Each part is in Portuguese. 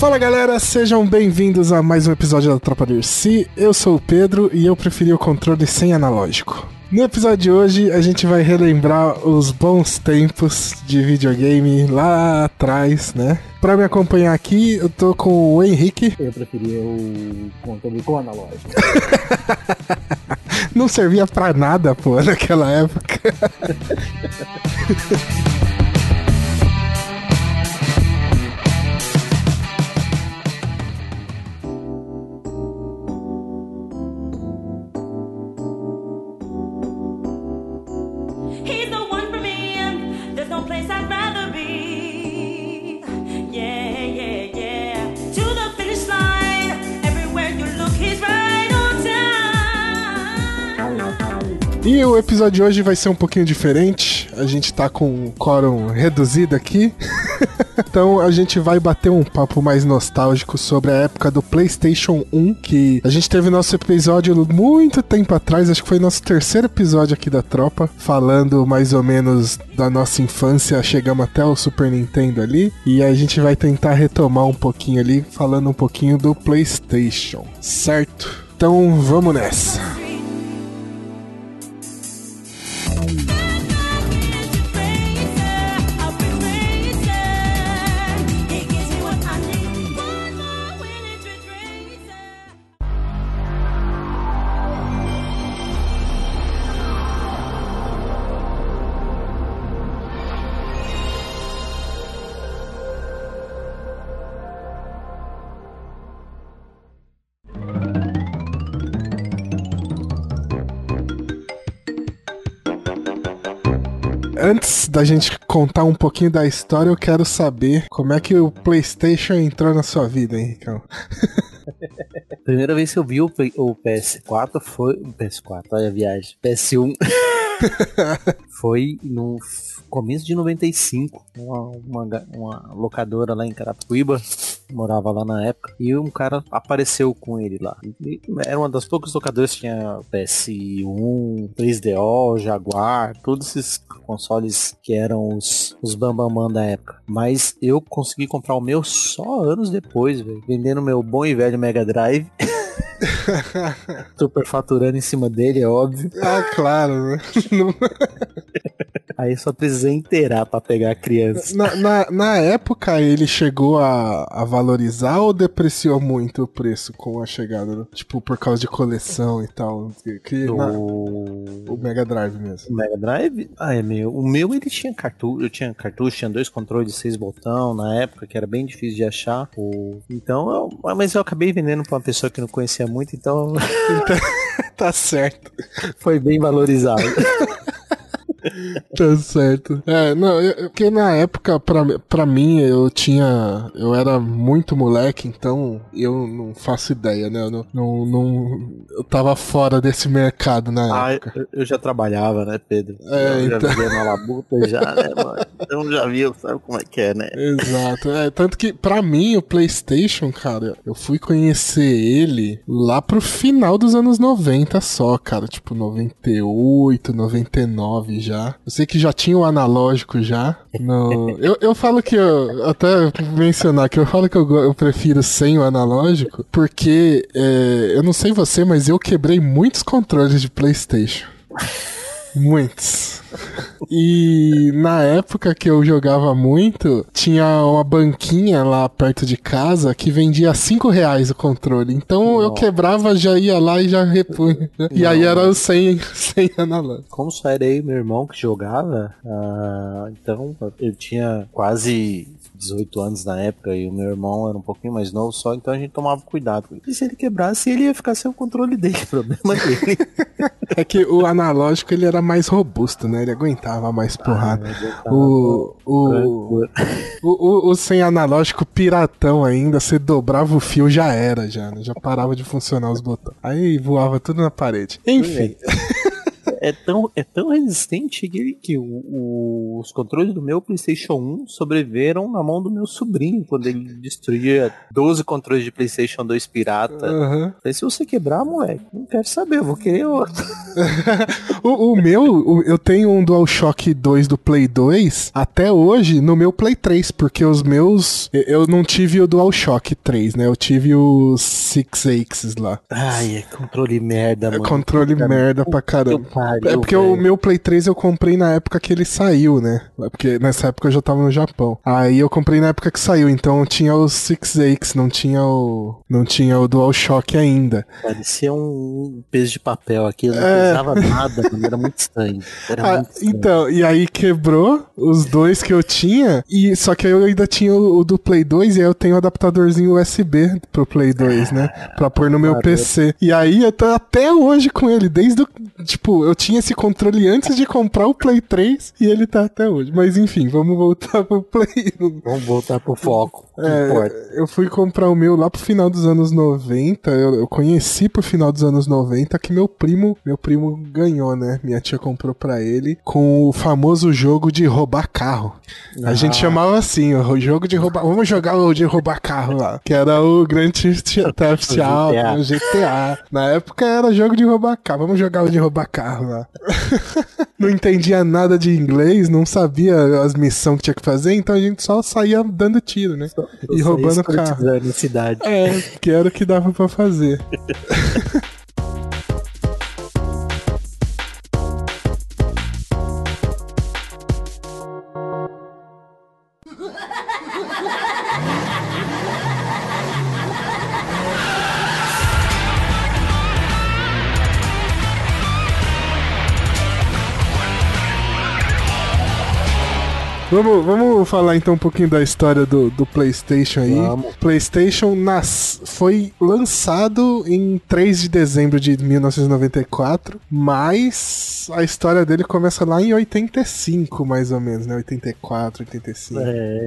Fala galera, sejam bem-vindos a mais um episódio da Tropa do Ursi. Eu sou o Pedro e eu preferi o controle sem analógico. No episódio de hoje a gente vai relembrar os bons tempos de videogame lá atrás, né? Pra me acompanhar aqui, eu tô com o Henrique. Eu preferia o controle com analógico. Não servia pra nada, pô, naquela época. E o episódio de hoje vai ser um pouquinho diferente. A gente tá com um quórum reduzido aqui. Então a gente vai bater um papo mais nostálgico sobre a época do PlayStation 1, que a gente teve nosso episódio muito tempo atrás, acho que foi nosso terceiro episódio aqui da Tropa, falando mais ou menos da nossa infância, chegamos até o Super Nintendo ali, e a gente vai tentar retomar um pouquinho ali, falando um pouquinho do PlayStation, certo? Então vamos nessa! Antes da gente contar um pouquinho da história, eu quero saber como é que o PlayStation entrou na sua vida, Henricão. Primeira vez que eu vi o PS4 foi... O PS4, olha a viagem. PS1. Foi no começo de 95. Uma locadora lá em Carapicuíba. Morava lá na época. E um cara apareceu com ele lá. Era uma das poucas locadoras que tinha PS1, 3DO, Jaguar, todos esses consoles que eram os bambambam da época. Mas eu consegui comprar o meu só anos depois, velho. Vendendo meu bom e velho Mega Drive. Superfaturando em cima dele, é óbvio. Ah, claro, né? Aí só precisei inteirar pra pegar a criança. Na época ele chegou a valorizar ou depreciou muito o preço com a chegada? Tipo, por causa de coleção e tal? O Mega Drive mesmo. O Mega Drive? Ah, é meu. O meu ele tinha cartucho. Eu tinha cartucho, tinha 2 controles de 6 botão na época, que era bem difícil de achar. Então, mas eu acabei vendendo pra uma pessoa que não conhecia muito, então. Tá certo. Foi bem valorizado. Tá certo. Porque na época, pra mim, eu era muito moleque, então eu não faço ideia, né? Eu tava fora desse mercado na época. Eu já trabalhava, né, Pedro? Eu já vivia na labuta já, né, mano? Então já viu, sabe como é que é, né? Exato. Tanto que, pra mim, o PlayStation, cara, eu fui conhecer ele lá pro final dos anos 90 só, cara. Tipo, 98, 99 já. Eu sei que já tinha o analógico já. Eu falo que até mencionar que eu falo que eu prefiro sem o analógico, porque eu não sei você, mas eu quebrei muitos controles de PlayStation. Muitos. E na época que eu jogava muito, tinha uma banquinha lá perto de casa que vendia R$5 o controle. Então eu quebrava, já ia lá e já repunha. E aí era o sem analógico. Como só era aí meu irmão que jogava, então eu tinha quase 18 anos na época e o meu irmão era um pouquinho mais novo só, então a gente tomava cuidado. E se ele quebrasse, ele ia ficar sem o controle dele, problema dele. É que o analógico ele era mais robusto, né? Ele aguentava mais porrada. O sem analógico piratão ainda, você dobrava o fio, já era, já parava de funcionar os botões. Aí voava tudo na parede. Enfim. é tão resistente que os controles do meu PlayStation 1 sobreviveram na mão do meu sobrinho quando ele destruía 12 controles de PlayStation 2 pirata. Falei, se você quebrar, moleque, não quero saber, eu vou querer outro. Eu tenho um DualShock 2 do Play 2 até hoje no meu Play 3, porque os meus, eu não tive o DualShock 3, né? Eu tive os Six Axis lá. Ai, é controle merda, mano. Controle merda pra caramba. Pariu, é porque o meu Play 3 eu comprei na época que ele saiu, né? Porque nessa época eu já tava no Japão. Aí eu comprei na época que saiu, então tinha os Six Axis, não tinha o DualShock ainda. Parecia um peso de papel aqui, não pesava nada, mano, era muito estranho. Então, e aí quebrou os dois que eu tinha, só que eu ainda tinha o do Play 2, e aí eu tenho o adaptadorzinho USB pro Play 2, né? Pra pôr no meu PC. E aí eu tô até hoje com ele, desde tipo, eu tinha esse controle antes de comprar o Play 3, e ele tá até hoje. Mas enfim, vamos voltar pro Play. Vamos voltar pro foco. Eu fui comprar o meu lá pro final dos anos 90, eu conheci pro final dos anos 90 que meu primo ganhou, né? Minha tia comprou pra ele com o famoso jogo de roubar carro. A gente chamava assim, o jogo de roubar, vamos jogar o de roubar carro lá, que era o Grand Theft Auto, o GTA. Na época era jogo de roubar carro, vamos jogar o de roubar carro lá. Não entendia nada de inglês, não sabia as missões que tinha que fazer, então a gente só saía dando tiro, né? E roubando carro. Cidade. Que era o que dava pra fazer. Vamos falar então um pouquinho da história do PlayStation aí. Vamos. PlayStation foi lançado em 3 de dezembro de 1994, mas a história dele começa lá em 85, mais ou menos, né? 84, 85.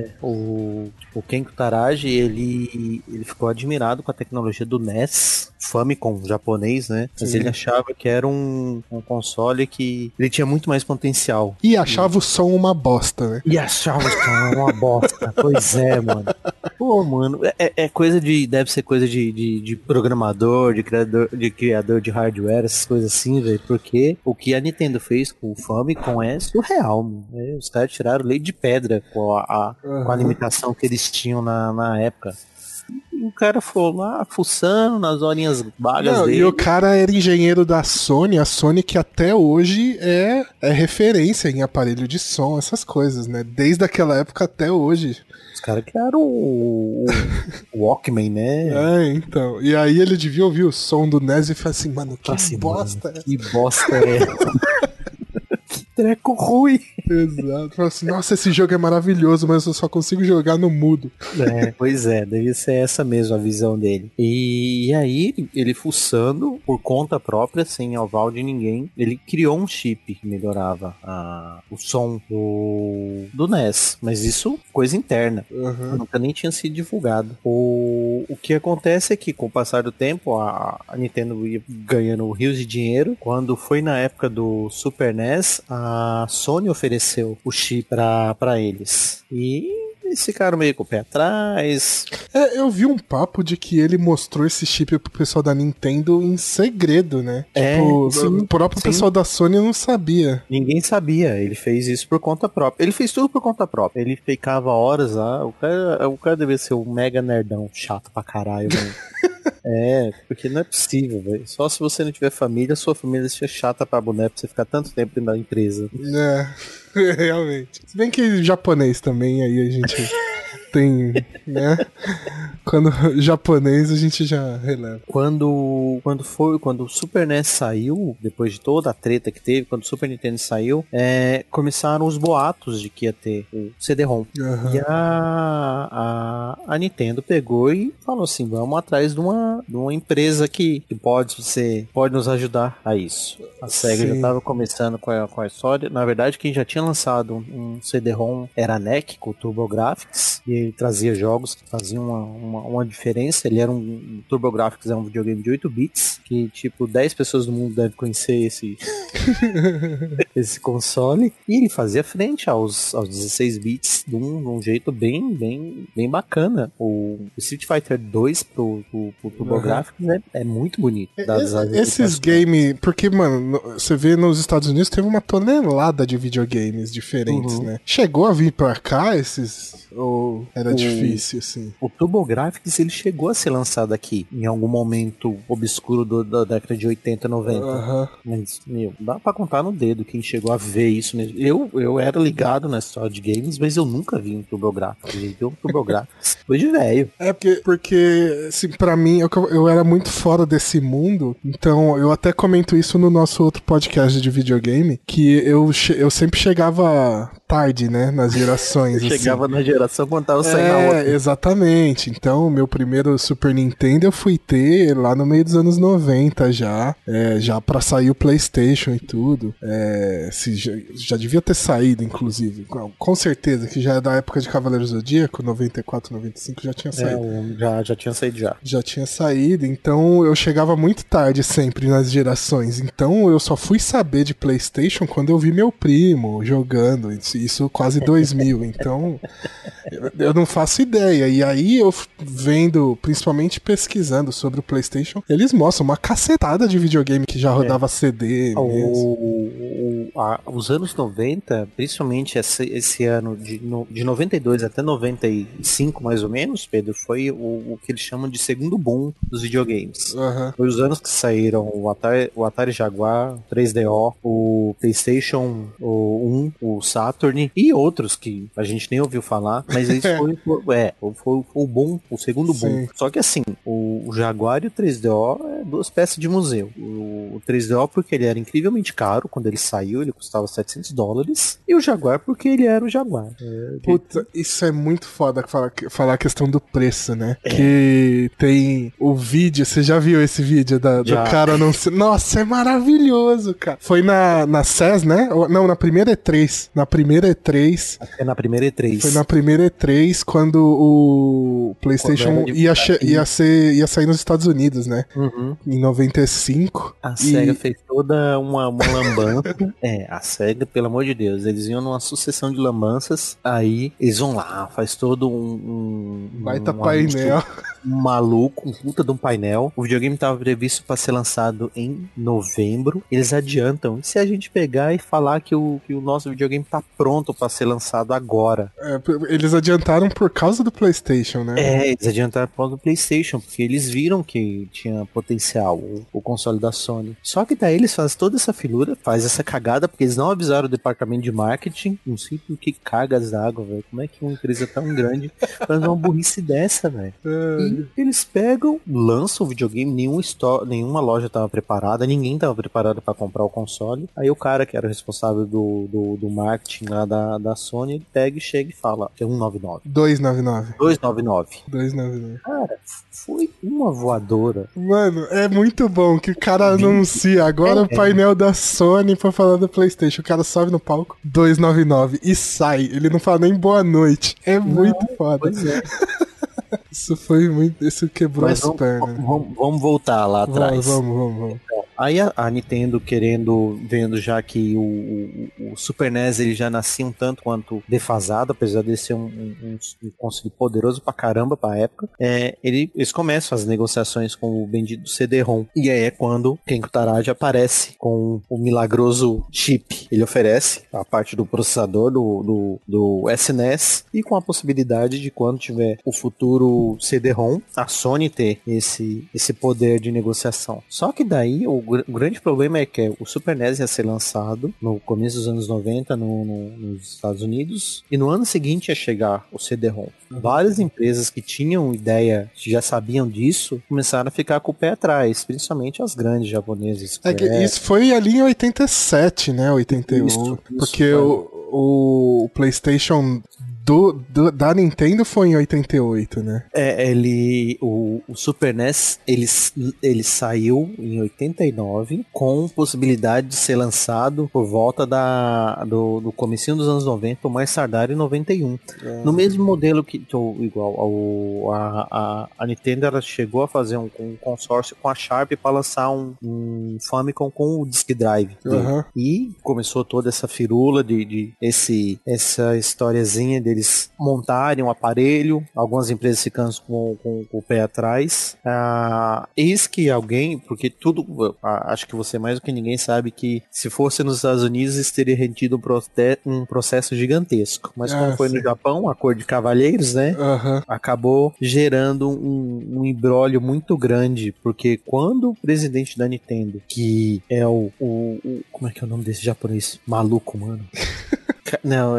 O Ken Kutaragi, ele ficou admirado com a tecnologia do NES, Famicom japonês, né? Mas ele achava que era um console que ele tinha muito mais potencial. E achava o som uma bosta, né? E achava que uma bosta. Pois é, mano. Pô, mano, deve ser coisa de programador, de criador de hardware, essas coisas assim, velho. Porque o que a Nintendo fez com o Famicom é surreal, mano. Os caras tiraram leite de pedra com a limitação que eles tinham na época. E o cara foi lá fuçando nas horinhas vagas dele. E o cara era engenheiro da Sony, a Sony que até hoje é referência em aparelho de som, essas coisas, né? Desde aquela época até hoje. Os caras criaram o Walkman, né? Então. E aí ele devia ouvir o som do NES e falar assim, mano, que bosta é essa? Que bosta é essa? Que treco ruim. Exato. Fala assim, nossa, esse jogo é maravilhoso, mas eu só consigo jogar no mudo. Pois é, devia ser essa mesmo a visão dele. E aí, ele fuçando por conta própria, sem aval de ninguém, ele criou um chip que melhorava o som do NES. Mas isso, coisa interna. Nunca nem tinha sido divulgado. O que acontece é que, com o passar do tempo, a Nintendo ia ganhando rios de dinheiro. Quando foi na época do Super NES, a Sony ofereceu o chip pra eles. E eles ficaram meio com o pé atrás. Eu vi um papo de que ele mostrou esse chip pro pessoal da Nintendo em segredo, né? O próprio pessoal da Sony não sabia. Ninguém sabia. Ele fez isso por conta própria. Ele fez tudo por conta própria. Ele ficava horas lá. O cara devia ser um mega nerdão chato pra caralho, mano. Porque não é possível, velho. Só se você não tiver família, sua família seja chata pra boneco pra você ficar tanto tempo dentro da empresa. Realmente. Se bem que japonês também, aí a gente tem, né? Quando japonês a gente já releva. Quando o Super NES saiu, depois de toda a treta que teve, quando o Super Nintendo saiu, começaram os boatos de que ia ter o CD-ROM. E a Nintendo pegou e falou assim, vamos atrás de uma empresa que pode nos ajudar a isso. A SEGA já estava começando com a história. Na verdade, quem já tinha lançado um CD-ROM era a NEC, com o TurboGrafx, e ele trazia jogos que faziam uma diferença. Ele era um TurboGrafx, é um videogame de 8 bits, que tipo 10 pessoas do mundo devem conhecer esse console, e ele fazia frente aos 16 bits de um jeito bem bacana. O Street Fighter 2 pro TurboGrafx é muito bonito. Esses games, porque, mano, você vê nos Estados Unidos teve uma tonelada de videogames diferentes, né? Chegou a vir pra cá esses, ou era difícil, assim? O TurboGrafx, ele chegou a ser lançado aqui em algum momento obscuro da década de 80, 90. Mas, dá pra contar no dedo quem chegou a ver isso mesmo. Eu era ligado na história de games, mas eu nunca vi um TurboGrafx. Eu vi um TurboGrafx foi de velho. Porque assim, pra mim, eu era muito fora desse mundo, então eu até comento isso no nosso outro podcast de videogame, que eu sempre chegava tarde, né, nas gerações. Chegava na geração quando tava saindo a outra. Exatamente. Então, meu primeiro Super Nintendo eu fui ter lá no meio dos anos 90 já pra sair o PlayStation e tudo. Já devia ter saído, inclusive. Com certeza, que já é da época de Cavaleiros do Zodíaco, 94, 95, já tinha saído. Já tinha saído já. Já tinha saído, então eu chegava muito tarde sempre nas gerações. Então, eu só fui saber de PlayStation quando eu vi meu primo jogando. Isso quase 2000, então eu não faço ideia. E aí eu vendo, principalmente pesquisando sobre o PlayStation, eles mostram uma cacetada de videogame que já rodava CD mesmo. Os anos 90, principalmente esse ano de 92 até 95 mais ou menos, Pedro, foi o que eles chamam de segundo boom dos videogames. Foi os anos que saíram o Atari Jaguar, 3DO, o PlayStation 1, o Saturn e outros que a gente nem ouviu falar, mas isso foi o bom, o segundo boom. Só que assim, o Jaguar e o 3DO é duas peças de museu. O 3DO porque ele era incrivelmente caro quando ele saiu, ele custava $700, e o Jaguar porque ele era o Jaguar. Puta, isso é muito foda falar a questão do preço, né? Que tem o vídeo, você já viu esse vídeo do cara anunciando? Nossa, é maravilhoso, cara. Foi na CES, né? Não, na primeira E3. Na primeira E3. É na primeira E3. Foi na primeira E3 quando o PlayStation ia sair nos Estados Unidos, né? Em 95. A SEGA fez toda uma lambança. A SEGA, pelo amor de Deus, eles iam numa sucessão de lambanças, aí eles vão lá, faz todo um painel. Um maluco, um puta de um painel. O videogame estava previsto para ser lançado em novembro. Eles adiantam. E se a gente pegar e falar que o nosso videogame tá pronto para ser lançado agora? Eles adiantaram por causa do PlayStation, né? Eles adiantaram por causa do PlayStation, porque eles viram que tinha potencial o console da Sony. Só que daí eles fazem toda essa filura, faz essa cagada, porque eles não avisaram o departamento de marketing. Não sei por que cargas d'água, velho. Como é que uma empresa tão grande faz uma burrice dessa, velho? E eles pegam, lançam o videogame, nenhuma loja tava preparada, ninguém tava preparado para comprar o console. Aí o cara que era o responsável do marketing lá da Sony, ele pega e chega e fala que é 199. 299. Cara, foi uma voadora. Mano, é muito bom que o cara anuncia agora o painel da Sony pra falar do PlayStation. O cara sobe no palco, 299 e sai. Ele não fala nem boa noite. É muito foda. Pois é. Isso foi muito. Isso quebrou as pernas. Vamos voltar lá atrás. Vamos. Então, aí a Nintendo vendo já que o Super NES ele já nascia um tanto quanto defasado, apesar de ser um console poderoso pra caramba pra época, eles começam as negociações com o bendito CD-ROM. E aí é quando Kenko Taraji aparece com o milagroso chip. Ele oferece a parte do processador do SNES e com a possibilidade de quando tiver o futuro CD-ROM, a Sony ter esse poder de negociação. Só que daí o grande problema é que o Super NES ia ser lançado no começo dos anos 90 nos Estados Unidos, e no ano seguinte ia chegar o CD-ROM. Várias empresas que tinham ideia, que já sabiam disso, começaram a ficar com o pé atrás, principalmente as grandes japonesas. Isso foi ali em 87, né? 88. Isso, porque o PlayStation Da Nintendo foi em 88, né? O Super NES, ele saiu em 89 com possibilidade de ser lançado por volta do comecinho dos anos 90, ou mais tardar em 91. No mesmo modelo igual a Nintendo, ela chegou a fazer um consórcio com a Sharp para lançar um Famicom com o Disk Drive. E começou toda essa firula essa historiazinha deles montarem um aparelho, algumas empresas ficando com o pé atrás. Eis que alguém, porque acho que você mais do que ninguém sabe que se fosse nos Estados Unidos, isso teria rendido um processo gigantesco. Mas como foi no Japão, a cor de cavalheiros, né? Acabou gerando um imbróglio muito grande, porque quando o presidente da Nintendo, que é como é que é o nome desse japonês? Maluco, mano. Não,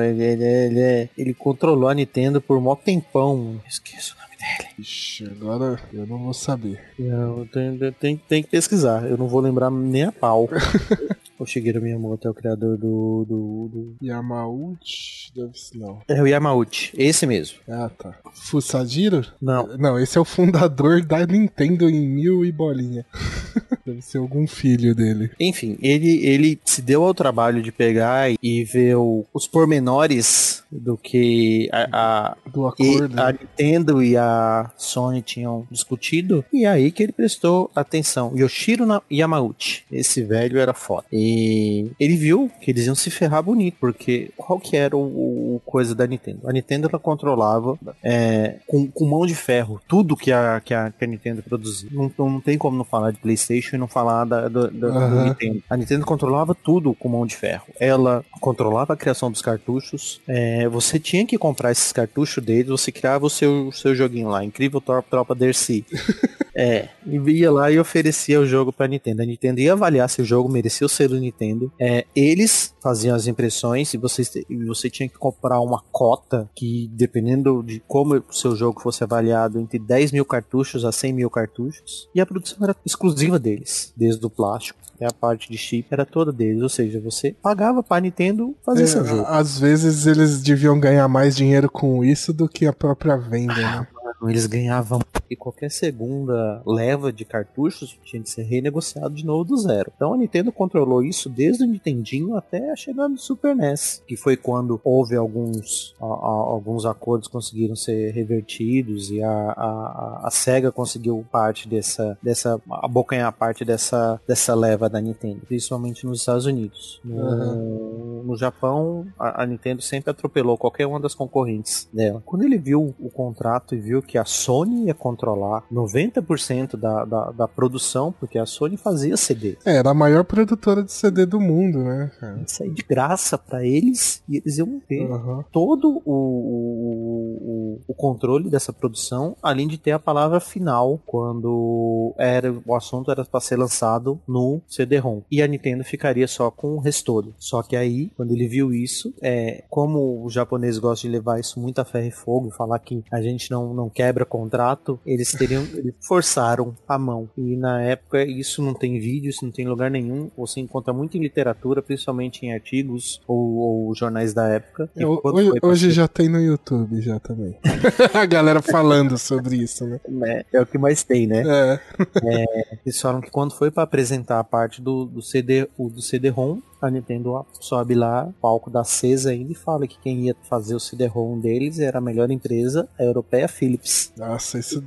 ele controlou a Nintendo por mó tempão. Esqueço o nome dele. Ixi, agora eu não vou saber. Não, tem que pesquisar. Eu não vou lembrar nem a pau. O Shigeru Miyamoto é o criador do... Yamauchi? Deve ser, não. É o Yamauchi, esse mesmo. Ah, tá. Fusajiro? Não. Não, esse é o fundador da Nintendo em 1000 e bolinha. Deve ser algum filho dele. Enfim, ele se deu ao trabalho de pegar e ver os pormenores do que do acordo, a Nintendo e a Sony tinham discutido, e aí que ele prestou atenção. Yoshiro Yamauchi, esse velho era foda. E ele viu que eles iam se ferrar bonito, porque qual que era o coisa da Nintendo? A Nintendo, ela controlava com mão de ferro tudo que a Nintendo produzia. Não tem como não falar de PlayStation e não falar do Nintendo. A Nintendo controlava tudo com mão de ferro. Ela controlava a criação dos cartuchos. Você tinha que comprar esses cartuchos deles, você criava o seu joguinho lá, Incrível Tropa Dercy. E ia lá e oferecia o jogo pra Nintendo. A Nintendo ia avaliar se o jogo merecia o selo Nintendo. Eles faziam as impressões e você tinha que comprar uma cota que, dependendo de como o seu jogo fosse avaliado, entre 10 mil cartuchos a 100 mil cartuchos. E a produção era exclusiva deles, desde o plástico. A parte de chip era toda deles, ou seja, você pagava pra Nintendo fazer seu jogo. Às vezes eles deviam ganhar mais dinheiro com isso do que a própria venda, né? Eles ganhavam, e qualquer segunda leva de cartuchos tinha que ser renegociado de novo do zero. Então a Nintendo controlou isso desde o Nintendinho até a chegada do Super NES, que foi quando houve alguns acordos que conseguiram ser revertidos, e a Sega conseguiu parte abocanhar parte dessa leva da Nintendo, principalmente nos Estados Unidos. No Japão, a Nintendo sempre atropelou qualquer uma das concorrentes dela. Quando ele viu o contrato e viu que a Sony ia controlar 90% da produção, porque a Sony fazia CD. Era a maior produtora de CD do mundo, né, cara? Isso aí de graça pra eles, e eles iam ter todo o controle dessa produção, além de ter a palavra final quando o assunto era para ser lançado no CD-ROM. E a Nintendo ficaria só com o restolho. Só que aí, quando ele viu isso, como os japoneses gostam de levar isso muito a ferro e fogo, falar que a gente não quebra contrato, eles forçaram a mão. E na época isso não tem vídeo, isso não tem lugar nenhum. Você encontra muito em literatura, principalmente em artigos ou jornais da época. Hoje já tem no YouTube já também. A galera falando sobre isso, né? É o que mais tem, né? Eles falam que quando foi para apresentar a parte do CD-ROM, a Nintendo sobe lá, palco da CES ainda, e fala que quem ia fazer o CD-ROM deles era a melhor empresa, a europeia Philips. Nossa, isso...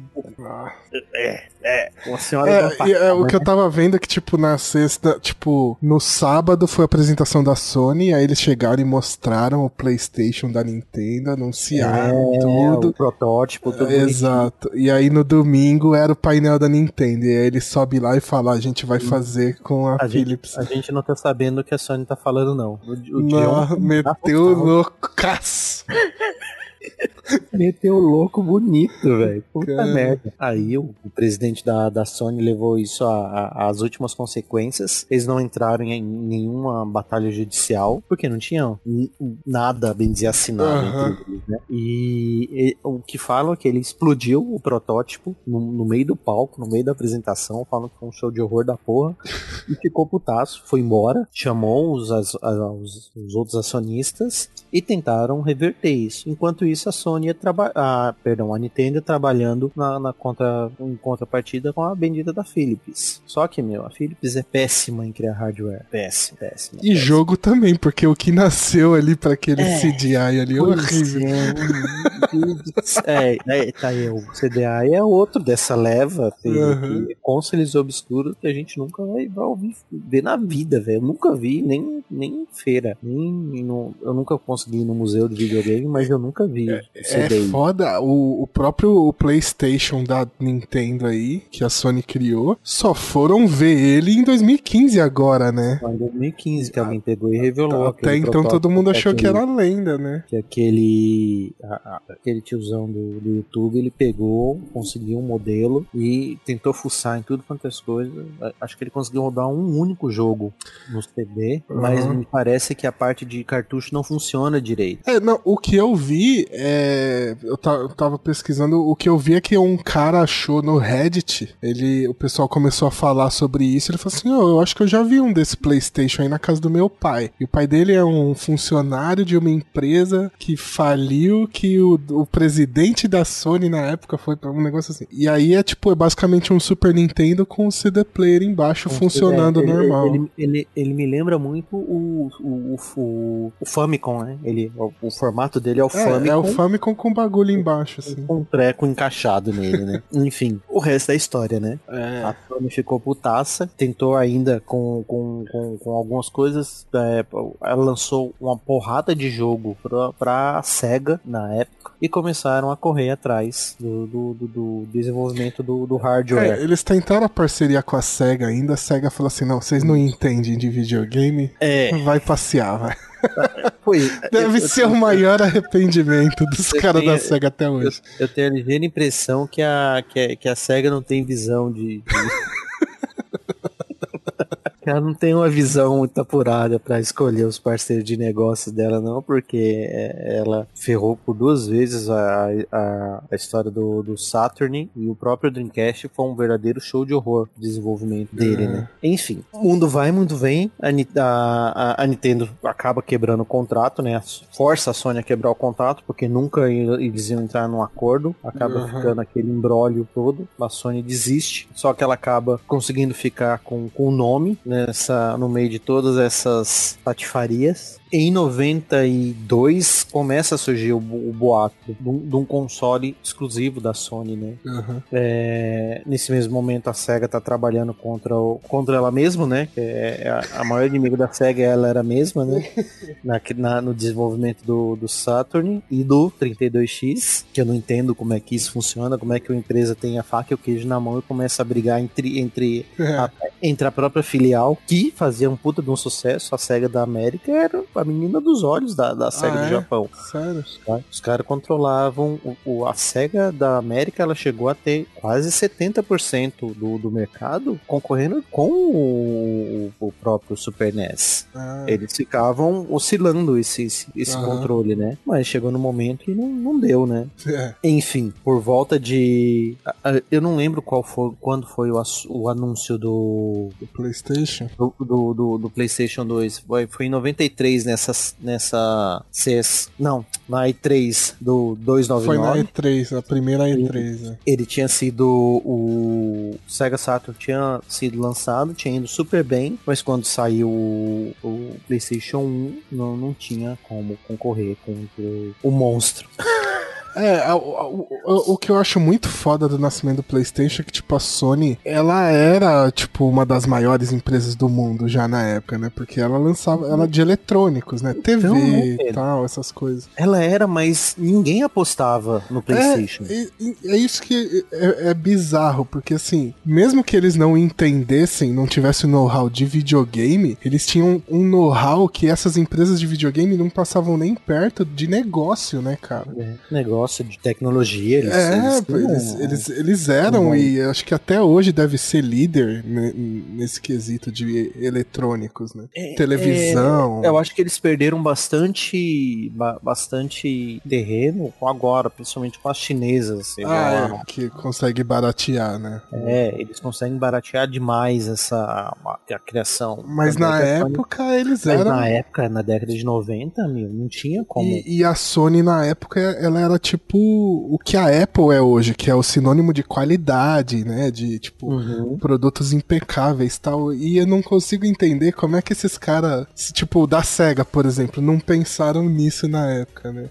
Uma senhora o que eu tava vendo é que, tipo, na sexta, tipo, no sábado foi a apresentação da Sony, aí eles chegaram e mostraram o PlayStation da Nintendo, anunciaram tudo. O protótipo, tudo exato. E aí no domingo era o painel da Nintendo, e aí ele sobe lá e fala, a gente vai fazer com a Philips. A gente não tá sabendo o que a Sony tá falando, não. Meteu o loucaço. Meteu o louco bonito, velho. Puta merda. Aí o presidente da Sony levou isso às últimas consequências. Eles não entraram em nenhuma batalha judicial, porque não tinham nada, bem dizer, assinado entre eles, né? E o que falam é que ele explodiu o protótipo no meio do palco, no meio da apresentação. Falam que foi um show de horror da porra. E ficou putaço, foi embora, chamou os outros acionistas e tentaram reverter isso. Enquanto isso, a Sony a Nintendo ia trabalhando em contrapartida com a bendita da Philips. Só que, a Philips é péssima em criar hardware. Péssima. E jogo também, porque o que nasceu ali pra aquele CDI ali é horrível. Tá aí, o CDI é outro dessa leva, que consoles obscuros que a gente nunca vai ouvir ver na vida, velho. Eu nunca vi, nem em feira. Eu nunca consegui ir no museu de videogame, mas eu nunca vi. É foda, o próprio PlayStation da Nintendo aí, que a Sony criou, só foram ver ele em 2015 agora, né? Em 2015 que alguém pegou e revelou. Até então todo mundo achou que era lenda, né? Que aquele tiozão do YouTube, ele pegou, conseguiu um modelo e tentou fuçar em tudo quanto é coisa. Acho que ele conseguiu rodar um único jogo no CD, mas me parece que a parte de cartucho não funciona direito. O que eu vi eu tava pesquisando, o que eu vi é que um cara achou no Reddit, o pessoal começou a falar sobre isso, ele falou assim, eu acho que eu já vi um desse PlayStation aí na casa do meu pai. E o pai dele é um funcionário de uma empresa que faliu, que o presidente da Sony na época foi pra um negócio assim. E aí é basicamente um Super Nintendo com o CD player embaixo funcionando normal. Ele me lembra muito o Famicom, né? O formato dele é o Famicom. É o Famicom com bagulho embaixo, assim. Com um treco encaixado nele, né? Enfim, o resto é história, né? A Sony ficou putaça, tentou ainda com algumas coisas, ela lançou uma porrada de jogo pra Sega na época e começaram a correr atrás do desenvolvimento do hardware. Eles tentaram a parceria com a Sega ainda, a Sega falou assim, não, vocês não entendem de videogame, vai passear, vai. Deve ser o maior arrependimento dos caras da Sega até hoje. Eu tenho a ligeira impressão que a Sega não tem visão de... Ela não tem uma visão muito apurada pra escolher os parceiros de negócio dela, não, porque ela ferrou por 2 vezes a história do Saturn, e o próprio Dreamcast foi um verdadeiro show de horror de desenvolvimento dele, né? Enfim, o mundo vai, mundo vem, a Nintendo acaba quebrando o contrato, né? Força a Sony a quebrar o contrato, porque nunca eles iam entrar num acordo, acaba ficando aquele imbróglio todo, a Sony desiste, só que ela acaba conseguindo ficar com o nome, né? No meio de todas essas patifarias. Em 92 começa a surgir o boato de um console exclusivo da Sony, né? Nesse mesmo momento a Sega tá trabalhando contra ela mesma, né? Que a maior inimiga da Sega ela era a mesma, né? No desenvolvimento do Saturn e do 32X, que eu não entendo como é que isso funciona, como é que uma empresa tem a faca e o queijo na mão e começa a brigar entre a própria filial, que fazia um puta de um sucesso. A Sega da América era a menina dos olhos da Sega do Japão. Sério? Os caras controlavam a Sega da América, ela chegou a ter quase 70% do mercado concorrendo com o próprio Super NES. Eles ficavam oscilando esse controle, né? Mas chegou no momento que não deu, né? Enfim, por volta de... eu não lembro quando foi o anúncio do PlayStation? Do PlayStation 2. Foi em 93 nessa CES. Não, na E3 do 299. Foi na E3, a primeira E3. Né? Ele tinha sido... O Sega Saturn tinha sido lançado, tinha ido super bem, mas quando saiu o PlayStation 1, não tinha como concorrer contra o monstro. O que eu acho muito foda do nascimento do PlayStation é que, a Sony, ela era, uma das maiores empresas do mundo já na época, né? Porque ela lançava, ela de eletrônicos, né? TV e tal, essas coisas. Ela era, mas ninguém apostava no PlayStation. É isso que é bizarro, porque, assim, mesmo que eles não entendessem, não tivessem know-how de videogame, eles tinham um know-how que essas empresas de videogame não passavam nem perto de negócio, né, cara? Negócio negócio de tecnologia. Eles eram, e acho que até hoje deve ser líder nesse quesito de eletrônicos, né? Televisão. Eu acho que eles perderam bastante terreno agora, principalmente com as chinesas. Que consegue baratear, né? Eles conseguem baratear demais a criação. Mas na época eles eram... Mas na época, na década de 90, não tinha como... E a Sony na época, ela era tipo o que a Apple é hoje, que é o sinônimo de qualidade, né? De, tipo, produtos impecáveis e tal. E eu não consigo entender como é que esses caras, tipo, da SEGA, por exemplo, não pensaram nisso na época, né?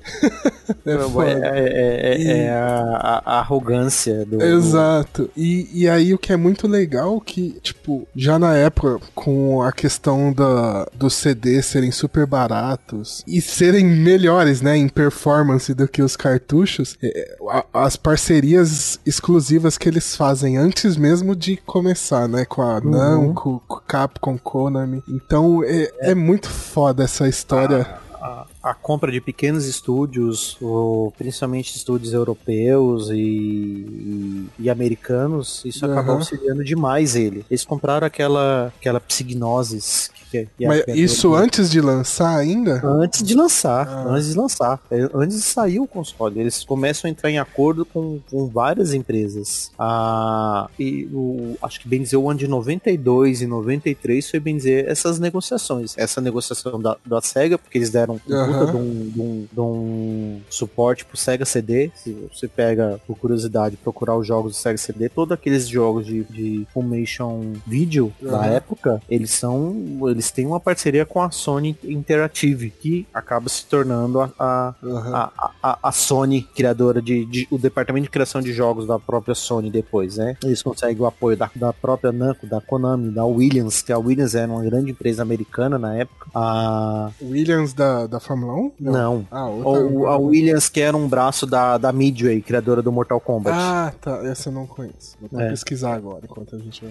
A arrogância do... Exato. E aí o que é muito legal que, tipo, já na época, com a questão dos CDs serem super baratos e serem melhores, né, em performance do que os cartuchos, as parcerias exclusivas que eles fazem antes mesmo de começar, né, com a Namco, com Capcom, Konami. Então é muito foda essa história. A compra de pequenos estúdios, principalmente estúdios europeus e americanos, isso acabou auxiliando demais ele. Eles compraram aquela Psygnosis. Mas isso antes de lançar ainda? Antes de lançar. Antes de sair o console. Eles começam a entrar em acordo com várias empresas. Acho que bem dizer o ano de 92 e 93 foi bem dizer essas negociações. Essa negociação da SEGA, porque eles deram de um suporte pro Sega CD. Se você pega, por curiosidade, procurar os jogos do Sega CD, todos aqueles jogos de Funimation Video da época, eles têm uma parceria com a Sony Interactive, que acaba se tornando a Sony, criadora o departamento de criação de jogos da própria Sony depois, né? Eles conseguem o apoio da própria Namco, da Konami, da Williams, que a Williams era uma grande empresa americana na época. Williams da Fórmula 1? Não. A Williams, que era um braço da Midway, criadora do Mortal Kombat. Ah, tá. Essa eu não conheço. Vou pesquisar agora, enquanto a gente vai...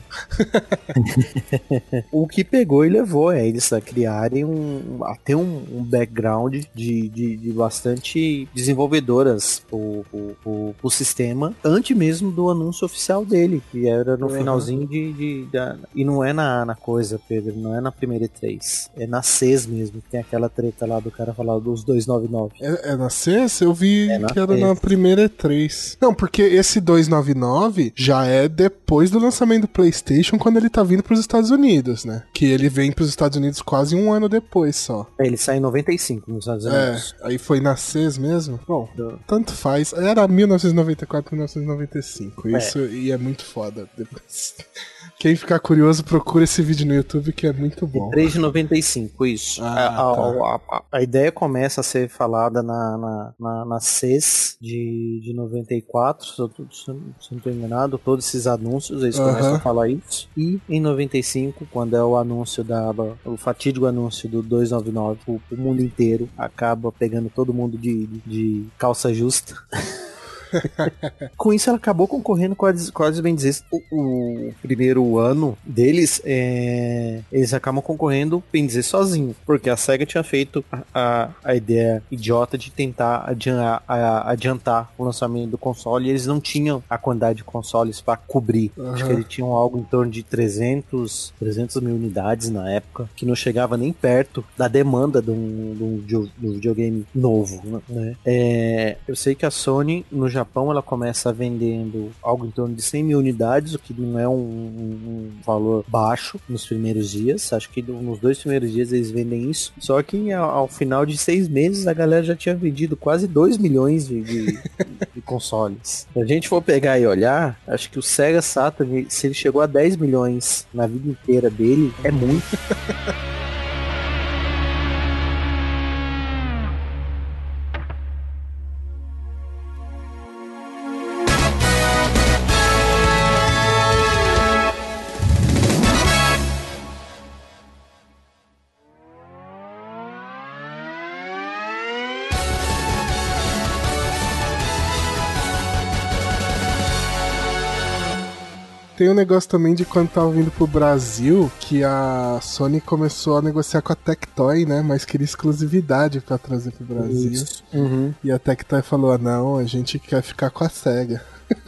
O que pegou e levou eles a criarem até um background de bastante desenvolvedoras pro sistema, antes mesmo do anúncio oficial dele, que era no finalzinho e não é na coisa, Pedro, não é na primeira E3, é na CES mesmo, que tem aquela treta lá do cara falar dos 299. É na CES? Eu vi que era na primeira E3. Não, porque esse 299 já é depois do lançamento do PlayStation, quando ele tá vindo pros Estados Unidos, né? Que ele vem pros Estados Unidos quase um ano depois só. Ele sai em 95 nos Estados Unidos. Aí foi na CES mesmo? Bom, tanto faz. Era 1994, 1995. Isso e é muito foda. Quem ficar curioso, procura esse vídeo no YouTube, que é muito bom. 3 de 95, isso. A ideia começa a ser falada na CES de 94, se eu não estou enganado, todos esses anúncios, eles começam a falar isso. E em 95, quando é o anúncio o fatídico anúncio do 299, o mundo inteiro acaba pegando todo mundo de calça justa. Com isso ela acabou concorrendo quase bem dizer o primeiro ano deles, eles acabam concorrendo bem dizer sozinho, porque a SEGA tinha feito a ideia idiota de tentar adiantar o lançamento do console, e eles não tinham a quantidade de consoles para cobrir. Acho que eles tinham algo em torno de 300 mil unidades na época, que não chegava nem perto da demanda do videogame novo, né? Eu sei que a Sony no Japão ela começa vendendo algo em torno de 100 mil unidades, o que não é um valor baixo nos primeiros dias. Acho que nos 2 primeiros dias eles vendem isso. Só que ao final de 6 meses a galera já tinha vendido quase 2 milhões de consoles. Se a gente for pegar e olhar, acho que o Sega Saturn, se ele chegou a 10 milhões na vida inteira dele, é muito. Tem um negócio também de quando tava vindo pro Brasil, que a Sony começou a negociar com a Tectoy, né? Mas queria exclusividade pra trazer pro Brasil. Uhum. E a Tectoy falou, não, a gente quer ficar com a SEGA.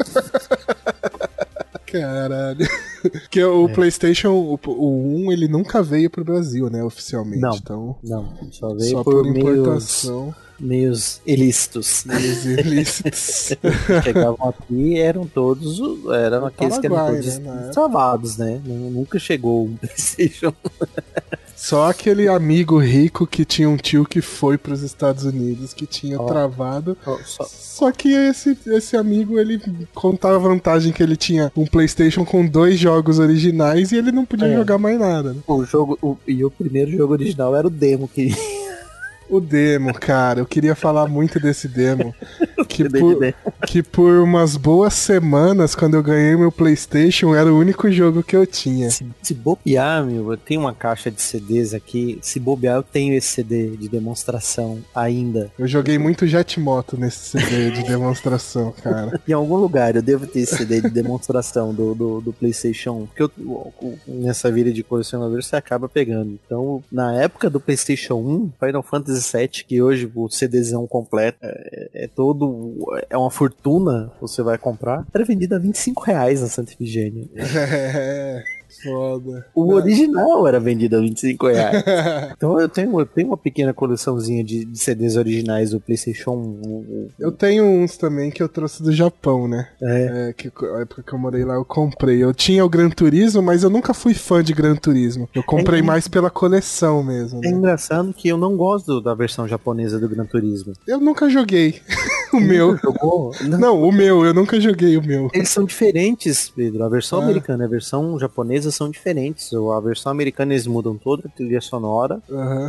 Caralho. Porque o PlayStation, o 1, ele nunca veio pro Brasil, né, oficialmente. Não, então, não. Só veio só por importação. Meios ilícitos. Meios ilícitos. Chegavam aqui e eram todos. Eram aqueles Paraguai, que eram todos né, travados, né? Nunca chegou um PlayStation. Só aquele amigo rico que tinha um tio que foi pros Estados Unidos, que tinha travado. Só que esse amigo, ele contava a vantagem que ele tinha um PlayStation com 2 jogos originais e ele não podia jogar mais nada. Né? O primeiro jogo original era o demo que... O demo, cara, eu queria falar muito desse demo. Que por umas boas semanas, quando eu ganhei meu PlayStation, era o único jogo que eu tinha. Se bobear, meu, eu tenho uma caixa de CDs aqui. Se bobear, eu tenho esse CD de demonstração ainda. Eu joguei muito Jetmoto nesse CD de demonstração, cara. Em algum lugar eu devo ter esse CD de demonstração do PlayStation 1. Porque nessa vida de colecionador você acaba pegando. Então, na época do PlayStation 1, Final Fantasy VII, que hoje o CDzão completo é uma fortuna, você vai comprar, era vendido a R$25 na Santa Efigênia. Foda. O original era vendido a R$25. Então eu tenho uma pequena coleçãozinha de CDs originais do PlayStation 1. Eu tenho uns também que eu trouxe do Japão, né? Que a época que eu morei lá eu comprei. Eu tinha o Gran Turismo, mas eu nunca fui fã de Gran Turismo. Eu comprei mais pela coleção mesmo. Né? É engraçado que eu não gosto da versão japonesa do Gran Turismo. Eu nunca joguei. O meu. Jogou? Não, o meu. Eu nunca joguei o meu. Eles são diferentes, Pedro. A versão americana e a versão japonesa são diferentes. A versão americana eles mudam toda a trilha sonora.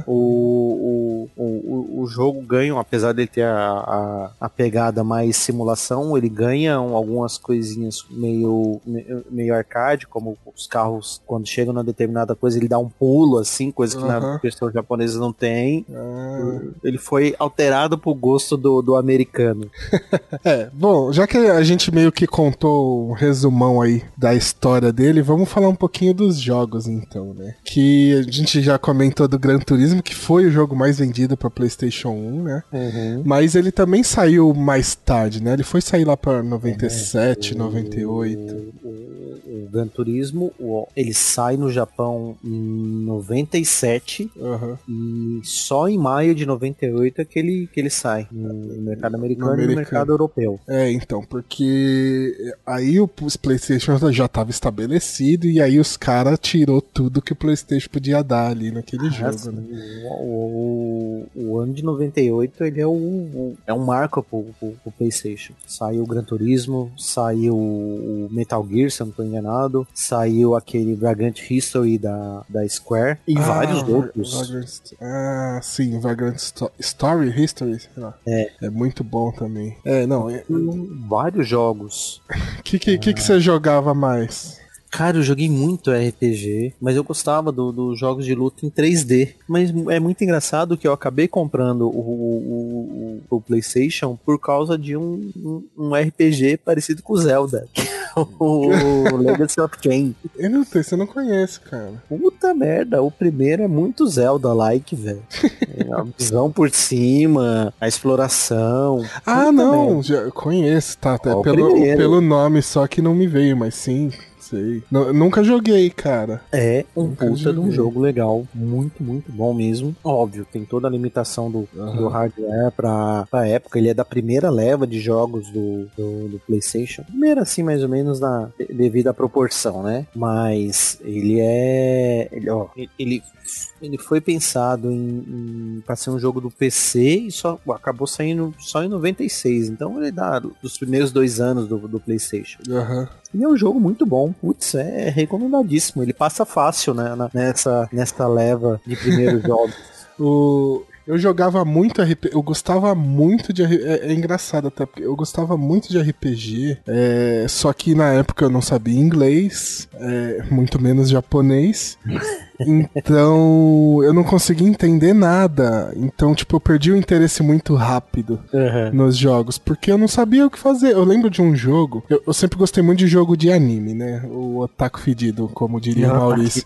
O jogo ganha, apesar de ele ter a pegada mais simulação, ele ganha algumas coisinhas meio arcade, como os carros, quando chegam numa determinada coisa, ele dá um pulo, assim, coisa que na versão japonesa não tem. Ele foi alterado pro gosto do americano. Bom, já que a gente meio que contou um resumão aí da história dele, vamos falar um pouquinho dos jogos então, né? Que a gente já comentou do Gran Turismo, que foi o jogo mais vendido pra PlayStation 1, né? Mas ele também saiu mais tarde, né? Ele foi sair lá pra 97, 98. O Gran Turismo, ele sai no Japão em 97 e só em maio de 98 é que ele sai no mercado americano e no mercado europeu. Então, porque aí o PlayStation já estava estabelecido e aí os caras tirou tudo que o PlayStation podia dar ali naquele jogo, né? O ano de 98 ele é um marco pro PlayStation. Saiu o Gran Turismo, saiu o Metal Gear, se eu não tô enganado, saiu aquele Vagrant History da Square e vários outros. Sim, Vagrant Story, History, sei lá. É muito bom também. Vários jogos. O que você jogava mais? Cara, eu joguei muito RPG, mas eu gostava dos jogos de luta em 3D. Mas é muito engraçado que eu acabei comprando o PlayStation por causa de um RPG parecido com o Zelda. O Legacy of Kain. Você não conhece, cara. Puta merda, o primeiro é muito Zelda-like, velho. A visão por cima, a exploração. Não, já conheço, tá? Até pelo nome só que não me veio, mas sim. Sei. Nunca joguei, cara. É um puta de um jogo legal. Muito, muito bom mesmo. Óbvio, tem toda a limitação do hardware pra época. Ele é da primeira leva de jogos do PlayStation. Primeira, assim, mais ou menos devido à proporção, né? Mas ele foi pensado pra ser um jogo do PC e só acabou saindo só em 96. Então ele dá dos primeiros 2 anos do PlayStation. E é um jogo muito bom. Putz, é recomendadíssimo. Ele passa fácil, né, nessa leva de primeiros jogos. Eu jogava muito RPG, eu gostava muito de RPG, é engraçado até, porque eu gostava muito de RPG, só que na época eu não sabia inglês, muito menos japonês, então eu não conseguia entender nada, então tipo, eu perdi o interesse muito rápido nos jogos, porque eu não sabia o que fazer. Eu lembro de um jogo, eu sempre gostei muito de jogo de anime, né, o otaku fedido, como diria o Maurício.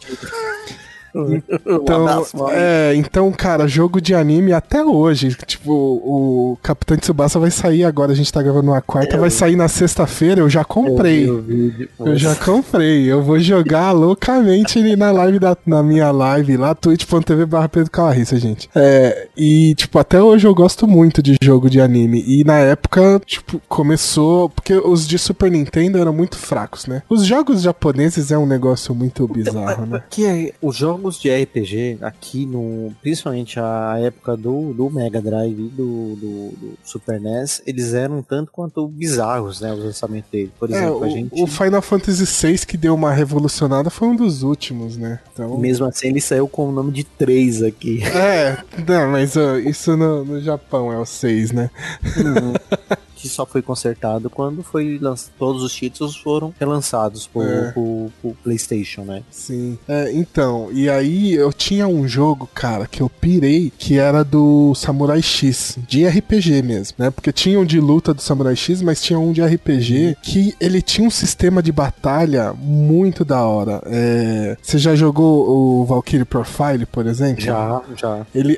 Então, cara, jogo de anime até hoje, tipo, o Capitão Tsubasa vai sair agora, a gente tá gravando na quarta, vai sair na sexta-feira, eu já comprei. Eu já comprei, eu vou jogar loucamente na minha live lá, twitch.tv/Pedro Calarissa, gente. E, tipo, até hoje eu gosto muito de jogo de anime, e na época, tipo, começou, porque os de Super Nintendo eram muito fracos, né? Os jogos japoneses é um negócio muito bizarro, né? Os jogos de RPG aqui, principalmente a época do Mega Drive e do Super NES, eles eram tanto quanto bizarros, né, os lançamentos dele. Por exemplo, o Final Fantasy VI, que deu uma revolucionada, foi um dos últimos, né? Então... Mesmo assim, ele saiu com o nome de 3 aqui. Não, mas isso no Japão é o 6, né? Que só foi consertado quando todos os títulos foram relançados pro PlayStation, né? Sim. Então, e aí eu tinha um jogo, cara, que eu pirei, que era do Samurai X, de RPG mesmo, né? Porque tinha um de luta do Samurai X, mas tinha um de RPG que ele tinha um sistema de batalha muito da hora. Você já jogou o Valkyrie Profile, por exemplo? Já. Ele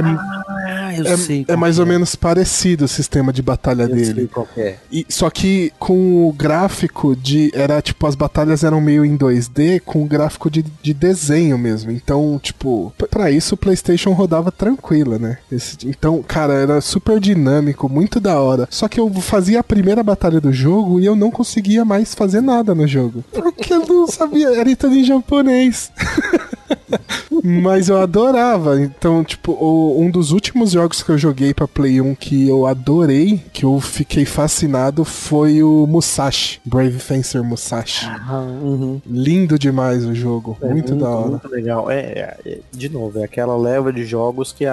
eu sei. É mais ou menos parecido o sistema de batalha dele. Só que com o gráfico era tipo, as batalhas eram meio em 2D com o gráfico de desenho mesmo. Então, tipo, pra isso o PlayStation rodava tranquila, né? Então, cara, era super dinâmico, muito da hora. Só que eu fazia a primeira batalha do jogo e eu não conseguia mais fazer nada no jogo. Porque eu não sabia, era tudo em japonês. Mas eu adorava. Então, tipo, um dos últimos jogos que eu joguei pra Play 1 que eu adorei, que eu fiquei fascinado, foi o Musashi, Brave Fencer Musashi. Lindo demais o jogo, muito da hora. Muito legal. De novo, é aquela leva de jogos que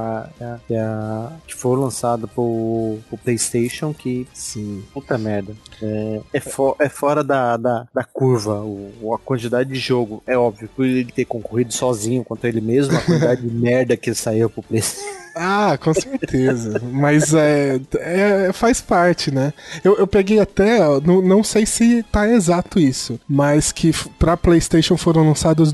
foram lançados pro PlayStation que, sim, puta merda. É fora da curva a quantidade de jogo. É óbvio, por ele ter concorrido sozinho contra ele mesmo, a quantidade de merda que saiu pro PlayStation. Ah, com certeza. Mas faz parte, né? Eu peguei até, não sei se tá exato isso, mas que pra PlayStation foram lançados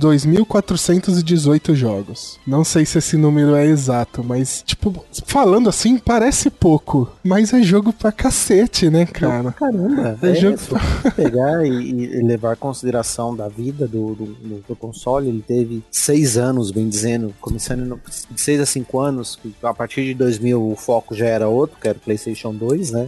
2.418 jogos. Não sei se esse número é exato, mas, tipo, falando assim, parece pouco. Mas é jogo pra cacete, né, cara? Caramba, jogo pra pegar e levar em consideração da vida do console. Ele teve 6 anos, bem dizendo, começando de 6 a 5 anos, a partir de 2000 o foco já era outro, que era o PlayStation 2, né?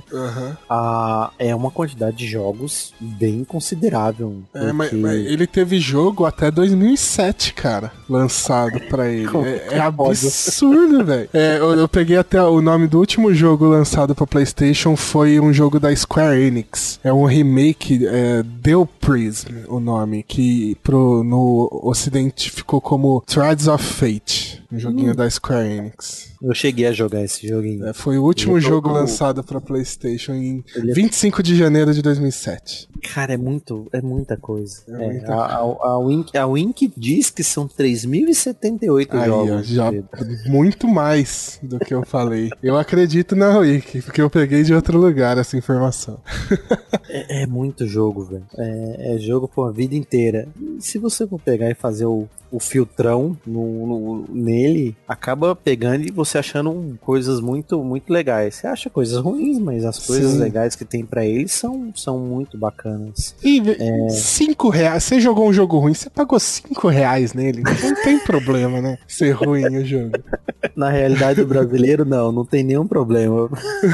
É uma quantidade de jogos bem considerável. Mas ele teve jogo até 2007, cara, lançado pra ele. É absurdo, velho. Eu peguei até o nome do último jogo lançado pra PlayStation, foi um jogo da Square Enix. É um remake, Dell Prism, o nome, que no ocidente ficou como Threads of Fate, um joguinho da Square Enix. Eu cheguei a jogar esse joguinho. Foi o último jogo lançado pra PlayStation em 25 de janeiro de 2007. Cara, é muita coisa. A Wink diz que são 3.078 jogos. Já muito mais do que eu falei. Eu acredito na Wiki, porque eu peguei de outro lugar essa informação. É muito jogo, velho. É jogo por a vida inteira. E se você for pegar e fazer o filtrão nele, acaba pegando e você achando coisas muito, muito legais. Você acha coisas ruins, mas as coisas legais que tem pra ele são muito bacanas. E R$5, você jogou um jogo ruim, você pagou R$5 nele, não tem problema, né? Ser ruim o jogo. Na realidade do brasileiro, não tem nenhum problema.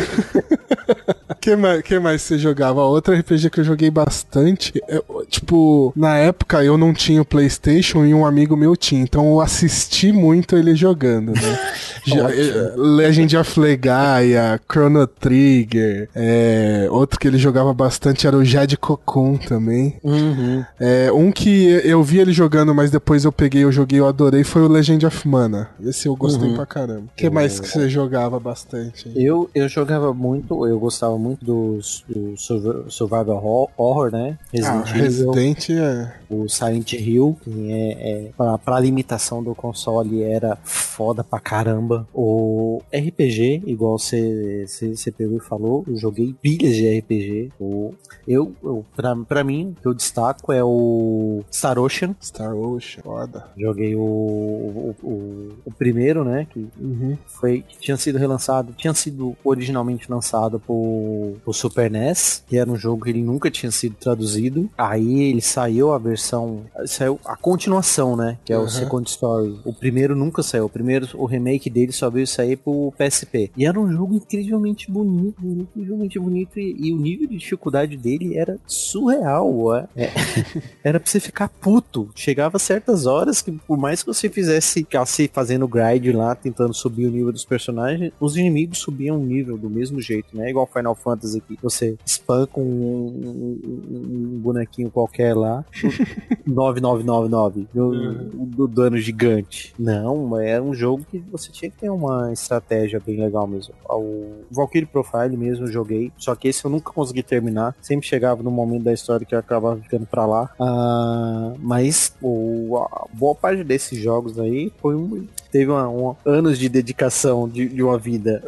Que mais você jogava? Outra RPG que eu joguei bastante, tipo, na época eu não tinha o PlayStation e um amigo meu tinha, então eu assisti muito ele jogando, né? Legend of Legaia, Chrono Trigger, outro que ele jogava bastante era o Jade Cocoon também. Uhum. Um que eu vi ele jogando, mas depois eu peguei, eu joguei, eu adorei, foi o Legend of Mana. Esse eu gostei pra caramba. O que mais que você jogava bastante? Eu jogava muito, eu gostava muito do Survival Horror, né? Resident o Silent Hill, que pra limitação do console era foda pra caramba. O RPG, igual você pegou e falou, eu joguei pilhas de RPG. Pra mim, o que eu destaco é o Star Ocean. Star Ocean, foda. Joguei o primeiro, né? Que tinha sido originalmente lançado pro Super NES, que era um jogo que ele nunca tinha sido traduzido. Aí ele saiu a continuação, né? Que é o Second Story. O primeiro nunca saiu. O remake dele só veio sair pro PSP. E era um jogo incrivelmente bonito, e o nível de dificuldade dele era surreal. Era pra você ficar puto. Chegava certas horas que, por mais que você ficasse fazendo grind lá, tentando subir o nível dos personagens, os inimigos subiam o nível do mesmo jeito, né? Igual Final Fantasy aqui. Você espanca um bonequinho qualquer lá, 9999 do dano gigante. Não, era um jogo que você tinha que ter uma estratégia bem legal mesmo. O Valkyrie Profile mesmo eu joguei, só que esse eu nunca consegui terminar. Sempre chegava no momento da história que eu acabava ficando pra lá. Mas a boa parte desses jogos aí teve anos de dedicação de uma vida.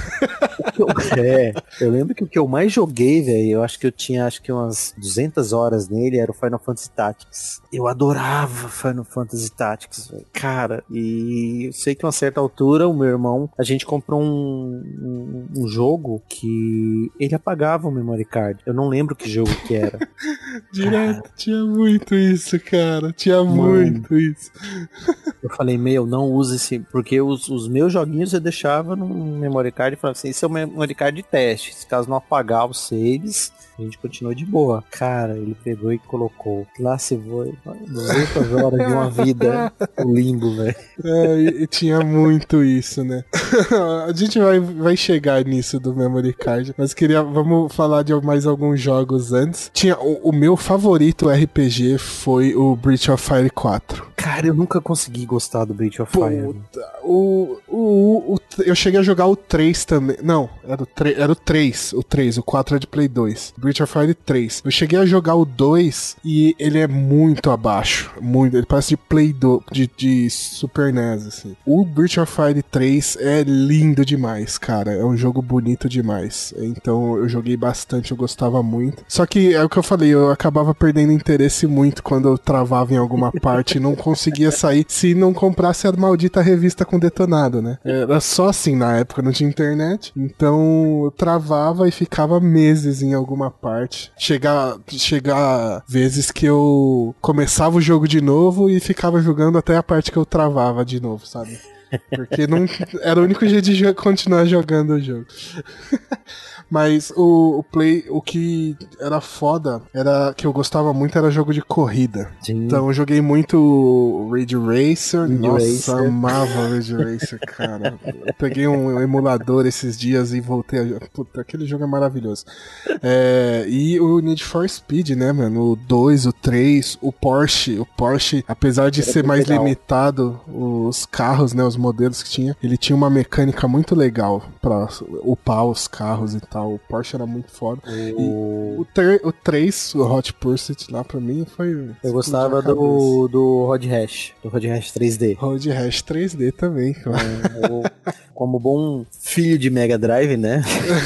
Eu lembro que o que eu mais joguei, velho, eu acho que eu tinha umas 200 horas nele, era o Final Fantasy Tactics. Eu adorava Final Fantasy Tactics, véio. Cara, e eu sei que a uma certa altura o meu irmão, a gente comprou um jogo que ele apagava o memory card. Eu não lembro que jogo que era. Direto, tinha muito isso, cara. Tinha muito isso. Eu falei, não use esse, porque os meus joguinhos eu deixava no memory card e falava assim, esse é o memory card de teste. Se caso não apagar os saves, a gente continua de boa. Cara, ele pegou e colocou. Lá se foi 200 horas de uma vida. O limbo, velho. E tinha muito isso, né? A gente vai chegar nisso do memory card, mas vamos falar de mais alguns jogos antes. Tinha o meu favorito RPG foi o Breath of Fire 4. Cara, eu nunca consegui gostar do Breath of Fire. Eu cheguei a jogar o 3 também. Não, era o 3. O 4 é de Play 2. Breath of Fire 3. Eu cheguei a jogar o 2 e ele é muito abaixo. Muito. Ele parece de Play 2, de Super NES, assim. O Breath of Fire 3 é lindo demais, cara. É um jogo bonito demais. Então eu joguei bastante, eu gostava muito. Só que é o que eu falei, eu acabava perdendo interesse muito quando eu travava em alguma parte e não conseguia sair se não comprasse a maldita revista com detonado, né? Era só assim na época, não tinha internet. Então eu travava e ficava meses em alguma parte. Chegar vezes que eu começava o jogo de novo e ficava jogando até a parte que eu travava de novo, sabe? Porque não era o único jeito de continuar jogando o jogo. Mas o que era foda, que eu gostava muito, era jogo de corrida. Sim. Então eu joguei muito Ridge Racer. Nossa, amava Ridge Racer, cara. Eu peguei um emulador esses dias e voltei a... Puta, aquele jogo é maravilhoso. E o Need for Speed, né, mano? O 2, o 3, o Porsche, apesar de ser mais limitado, os carros, né, os modelos que tinha, ele tinha uma mecânica muito legal pra upar os carros e tal. O Porsche era muito foda. E o 3, o Hot Pursuit lá pra mim foi... Eu gostava do Road Rash. Do Road Rash 3D. Road Rash 3D também, cara. Como bom filho de Mega Drive, né?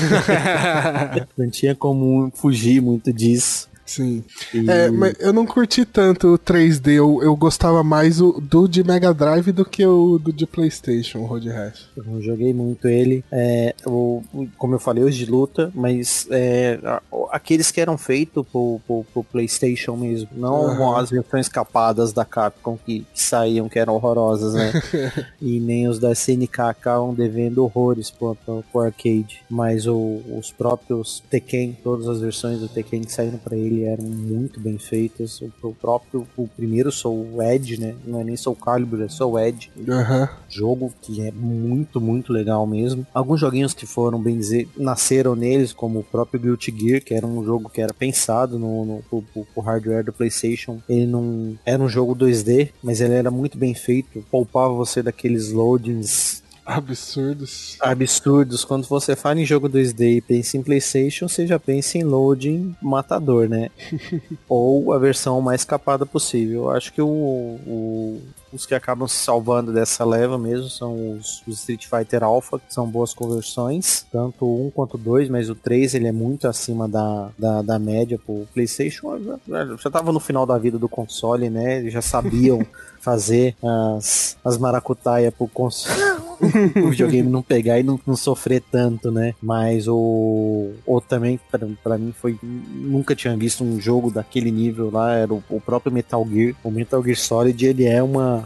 Não tinha como fugir muito disso. Sim. Mas eu não curti tanto o 3D, eu gostava mais do de Mega Drive do que o do de PlayStation, o Road Rash. Eu não joguei muito ele. Como eu falei, os de luta, mas aqueles que eram feitos pro PlayStation mesmo, não as versões capadas da Capcom que saíam, que eram horrorosas, né? E nem os da SNK acabam devendo horrores pro arcade. Mas os próprios Tekken, todas as versões do Tekken que saíram pra ele, dele eram muito bem feitas. O primeiro Soul Edge, né? Não é nem Soul Calibur, é Soul Edge. Jogo que é muito, muito legal mesmo. Alguns joguinhos que foram, bem dizer, nasceram neles, como o próprio Guilty Gear, que era um jogo que era pensado pro hardware do PlayStation. Ele não era um jogo 2D, mas ele era muito bem feito, poupava você daqueles loadings absurdos. Quando você fala em jogo 2D e pensa em PlayStation, você já pensa em loading matador, né? Ou a versão mais capada possível. Eu acho que os que acabam se salvando dessa leva mesmo são os Street Fighter Alpha, que são boas conversões, tanto o 1 quanto o 2, mas o 3 ele é muito acima da média pro PlayStation. Já tava no final da vida do console, né? Eles já sabiam fazer as maracutaia pro console. O videogame não pegar e não sofrer tanto, né? Mas o também, pra mim, nunca tinha visto um jogo daquele nível lá, era o próprio Metal Gear. O Metal Gear Solid, ele é uma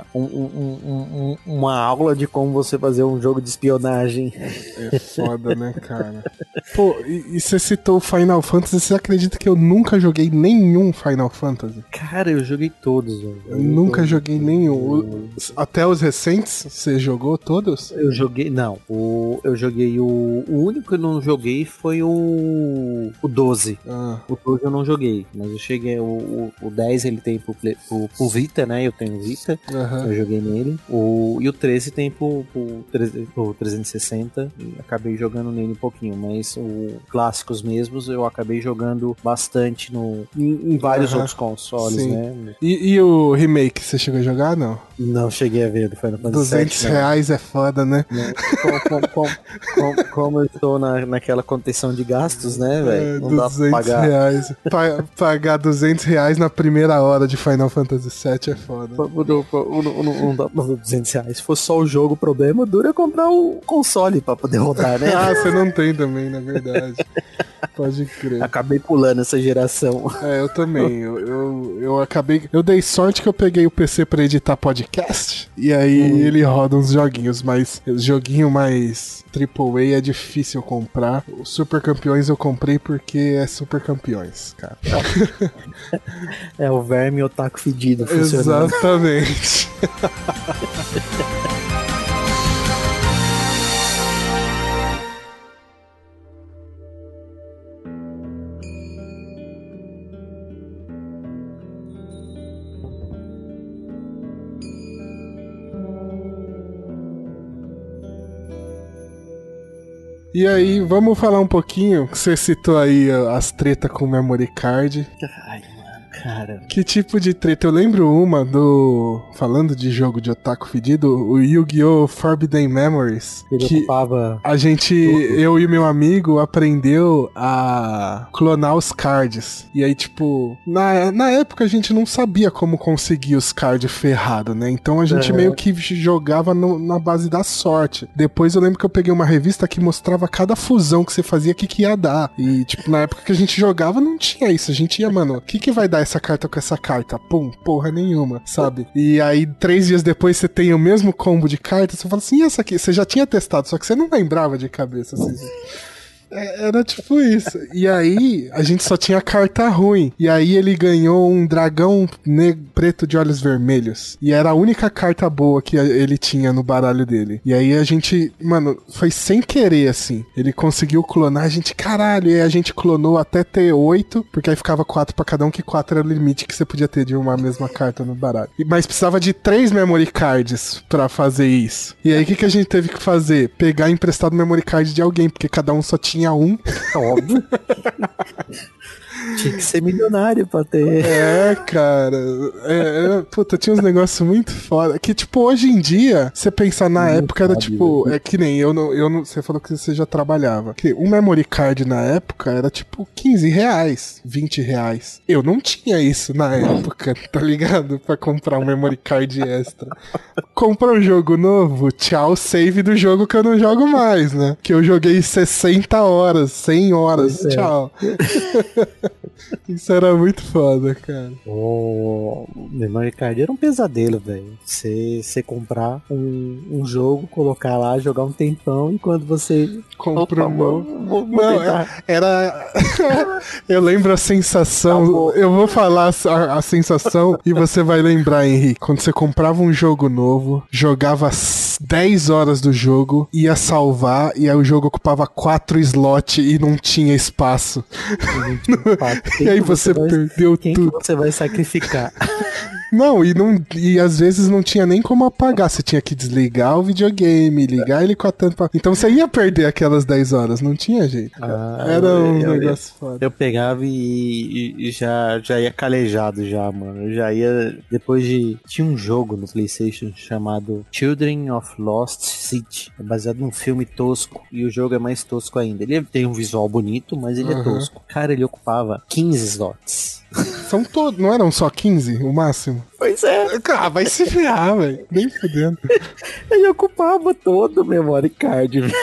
aula de como você fazer um jogo de espionagem. É foda, né, cara? Pô, e você citou o Final Fantasy, você acredita que eu nunca joguei nenhum Final Fantasy? Cara, eu joguei todos, velho. Eu nunca joguei nenhum. Até os recentes, você jogou todos? Eu joguei, não. Eu joguei o único que eu não joguei foi o 12. O 12 eu não joguei, mas eu cheguei, o 10 ele tem pro Vita, né? Eu tenho Vita, eu joguei nele. E o 13 tem pro 360, e acabei jogando nele um pouquinho, mas os clássicos mesmos eu acabei jogando bastante em vários outros consoles, sim, né? E o remake, você chegou a jogar, não? Não cheguei a ver do Final Fantasy VII, R$200 é foda, né? Como eu estou naquela contenção de gastos, né, velho? Não dá pra pagar. R$200. Pagar R$200 na primeira hora de Final Fantasy VII é foda. Não dá pra pagar R$200. Se fosse só o jogo, o problema dura é comprar o console pra poder rodar, né? Você não tem também, na verdade. Pode crer. Acabei pulando essa geração. Eu também. Eu acabei. Eu dei sorte que eu peguei o PC pra editar podcast. E aí ele roda uns joguinhos, mas joguinho mais AAA é difícil comprar. Os Super Campeões eu comprei porque é Super Campeões, cara. É o verme otaku fedido funcionando. Exatamente. E aí, vamos falar um pouquinho, que você citou aí as tretas com o memory card. Ai, mano, cara. Que tipo de treta? Eu lembro uma falando de jogo de otaku fedido, o Yu-Gi-Oh! Forbidden Memories. Ele ocupava... Eu e meu amigo aprendeu a clonar os cards. E aí, tipo, na época a gente não sabia como conseguir os cards ferrado, né? Então a gente meio que jogava na base da sorte. Depois eu lembro que eu peguei uma revista que mostrava cada fusão que você fazia, o que ia dar. E, tipo, na época que a gente jogava não tinha isso. A gente ia, mano, o que vai dar essa carta com essa carta? Pum, porra nenhuma, sabe? E aí, 3 dias depois, você tem o mesmo combo de cartas, você fala assim, e essa aqui? Você já tinha testado, só que você não lembrava de cabeça, assim. Era tipo isso. E aí, a gente só tinha carta ruim. E aí ele ganhou um dragão preto de olhos vermelhos. E era a única carta boa que ele tinha no baralho dele. E aí a gente, mano, foi sem querer, assim. Ele conseguiu clonar, a gente, caralho. E aí a gente clonou até ter 8, porque aí ficava 4 pra cada um, que 4 era o limite que você podia ter de uma mesma carta no baralho. Mas precisava de 3 memory cards pra fazer isso. E aí o que a gente teve que fazer? Pegar emprestado o memory card de alguém, porque cada um só tinha um. Óbvio. Tinha que ser milionário pra ter. Cara. Puta, tinha uns negócios muito foda. Que, tipo, hoje em dia, você pensar na época, era tipo. É que nem eu não. Você falou que você já trabalhava. Que um memory card na época era tipo R$15, R$20. Eu não tinha isso na época, tá ligado? Pra comprar um memory card extra. Comprar um jogo novo, tchau, save do jogo que eu não jogo mais, né? Que eu joguei 60 horas, 100 horas, tchau. Isso era muito foda, cara. O memory card era um pesadelo, velho. Você comprar um jogo, colocar lá, jogar um tempão e quando você Compra um novo. vou Não, tentar. era. Eu lembro a sensação. Acabou. Eu vou falar a sensação e você vai lembrar, Henrique. Quando você comprava um jogo novo, jogava 10 horas do jogo, ia salvar e aí o jogo ocupava 4 slots e não tinha espaço. E aí você perdeu Quem tudo. que você vai sacrificar? Não, e às vezes não tinha nem como apagar. Você tinha que desligar o videogame, ligar ele com a tampa. Então você ia perder aquelas 10 horas, não tinha jeito. Era um negócio foda. Eu pegava e já ia calejado já, mano. Eu já ia. Depois de. Tinha um jogo no PlayStation chamado Children of Lost City. É baseado num filme tosco. E o jogo é mais tosco ainda. Ele tem um visual bonito, mas ele é tosco. Cara, ele ocupava 15 slots. São todos, não eram só 15 o máximo? Pois é. Ah, vai se ferrar, velho. Nem fudendo. Ele ocupava todo o memory card, velho.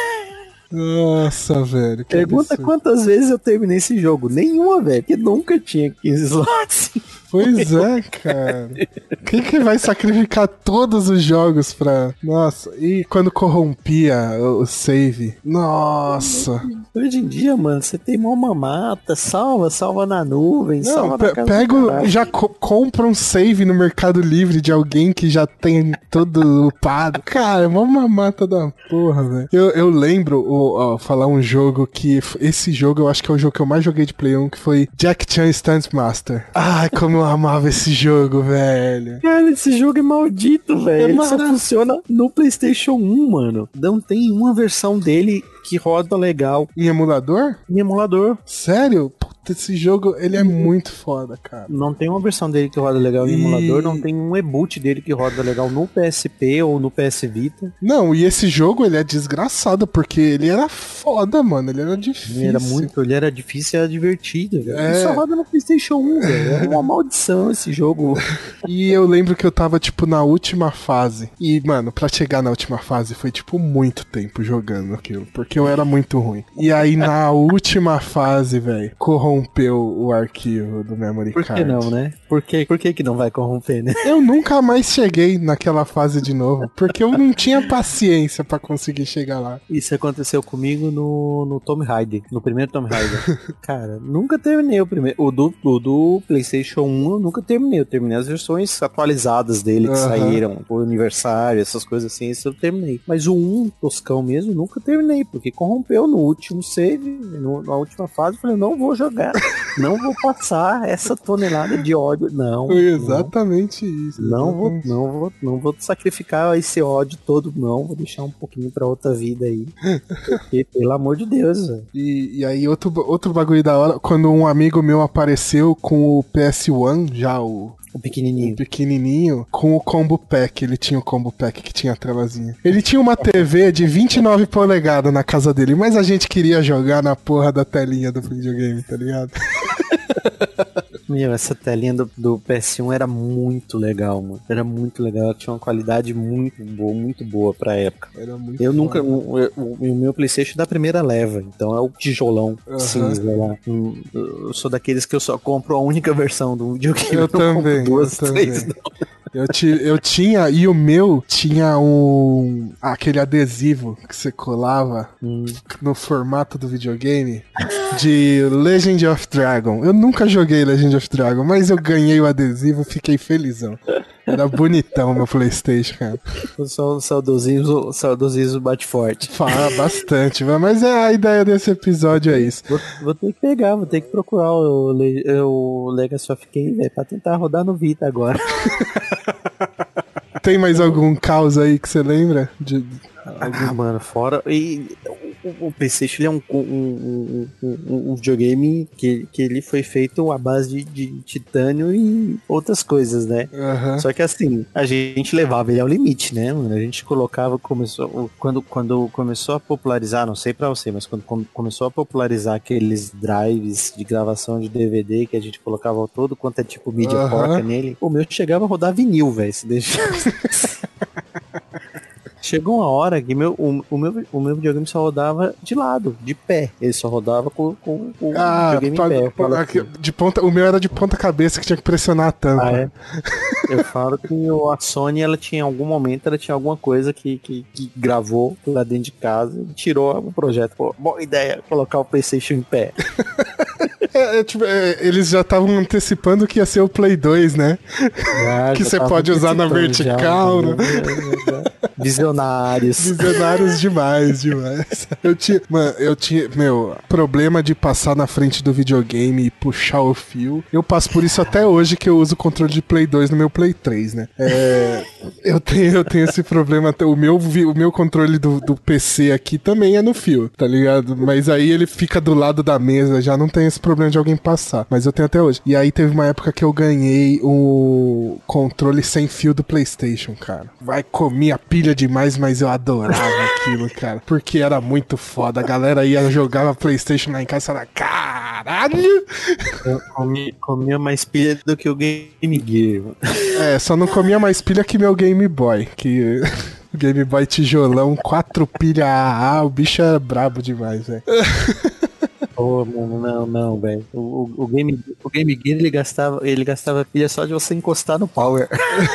Nossa, velho. Pergunta quantas vezes eu terminei esse jogo. Nenhuma, velho, porque nunca tinha 15 slots. Pois é, cara. Quem que vai sacrificar todos os jogos pra... Nossa, e quando corrompia o save? Nossa. Hoje em dia, mano, você tem mó mamata, salva na nuvem, Não, salva na casa pega, do caralho. já compra um save no Mercado Livre de alguém que já tem tudo upado. Cara, é uma mamata da porra, velho. Eu lembro, falar um jogo que... Esse jogo eu acho que é o jogo que eu mais joguei de Play 1, que foi Jack Chan Stunt Master. Ai, como eu amava esse jogo, velho. Cara, esse jogo é maldito, velho. Ele só maravilhoso. funciona no PlayStation 1, mano. Não tem uma versão dele que roda legal Em emulador? em emulador. Sério? Puta, esse jogo, ele é muito foda, cara. Não tem uma versão dele que roda legal em E- emulador, não tem um reboot dele que roda legal no PSP ou no PS Vita. Não, e esse jogo, ele é desgraçado, porque ele era foda, mano. Ele era difícil. Ele era difícil e era divertido, velho. É. Ele só roda no PlayStation 1, velho. É uma maldição esse jogo. E eu lembro que eu tava, tipo, na última fase. E, mano, pra chegar na última fase foi, tipo, muito tempo jogando aquilo. Porque eu era muito ruim. E aí, na última fase, velho, corrompeu o arquivo do Memory Por Card. que não, né? Por que não vai corromper, né? Eu nunca mais cheguei naquela fase de novo. Porque eu não tinha paciência pra conseguir chegar lá. Isso aconteceu comigo no Tomb Raider, no primeiro Tomb Raider. Cara, nunca terminei o primeiro. O do PlayStation 1 eu nunca terminei. Eu terminei as versões atualizadas dele que Aham. saíram por aniversário, essas coisas assim, isso eu terminei. Mas o 1, toscão mesmo, eu nunca terminei, porque corrompeu no último save, na última fase. Eu falei, não vou jogar, não vou passar essa tonelada de ódio. Não. Foi exatamente isso. exatamente. Não vou sacrificar esse ódio todo, não. Vou deixar um pouquinho pra outra vida aí. Porque, pelo amor de Deus, velho. E aí, outro bagulho da hora, quando um amigo meu apareceu com o PS1, já o O pequenininho. pequenininho, com o combo pack. Ele tinha o combo pack que tinha a telazinha. Ele tinha uma TV de 29 polegadas na casa dele, mas a gente queria jogar na porra da telinha do videogame, tá ligado? Meu, essa telinha do PS1 era muito legal, mano. Era muito legal. Ela tinha uma qualidade muito boa pra época. Era muito Eu nunca. foda. O meu PlayStation é da primeira leva, então é o tijolão Aham. cinza lá. Eu sou daqueles que eu só compro a única versão do videogame. Eu não compro também, duas, eu três, também. não. Eu tinha, e o meu tinha aquele adesivo que você colava no formato do videogame de Legend of Dragon. Eu nunca joguei Legend of Dragon, mas eu ganhei o adesivo e fiquei felizão. Era bonitão meu PlayStation, cara. O saudosismo bate forte. Fala bastante, mas a ideia desse episódio é isso. Vou ter que pegar, vou ter que procurar o Legacy of Kain, velho, pra tentar rodar no Vita agora. Tem mais algum caos aí que você lembra? Mano, fora. E o PlayStation ele é um videogame que ele foi feito à base de titânio e outras coisas, né? Uhum. Só que assim, a gente levava ele ao limite, né, mano? A gente colocava, quando começou a popularizar, não sei pra você, mas quando começou a popularizar aqueles drives de gravação de DVD que a gente colocava todo quanto é tipo mídia porca nele, o meu chegava a rodar vinil, velho, se deixasse. Chegou uma hora que o meu videogame só rodava de lado, de pé. Ele só rodava com o videogame em pé. De ponta, o meu era de ponta cabeça que tinha que pressionar a tampa. Ah, é? Eu falo que a Sony, ela tinha, em algum momento, ela tinha alguma coisa que gravou lá dentro de casa e tirou o projeto. Pô, boa ideia, colocar o PlayStation em pé. Eles já estavam antecipando que ia ser o Play 2, né? Que você pode usar na vertical, né? Visionários demais. Eu tinha, problema de passar na frente do videogame e puxar o fio. Eu passo por isso até hoje, que eu uso o controle de Play 2 no meu Play 3, né? Eu tenho esse problema. O meu controle do PC aqui também é no fio, tá ligado? Mas aí ele fica do lado da mesa, já não tem esse problema de alguém passar. Mas eu tenho até hoje. E aí teve uma época que eu ganhei o controle sem fio do PlayStation, cara. Comia pilha demais, mas eu adorava aquilo, cara. Porque era muito foda. A galera ia jogar PlayStation lá em casa e falava, caralho! Eu comia mais pilha do que o Game Gear. Só não comia mais pilha que meu Game Boy. Que... O Game Boy tijolão, 4 pilhas AA, o bicho era brabo demais, velho. Oh, mano, não, velho. O Game Gear, ele gastava pilha só de você encostar no power.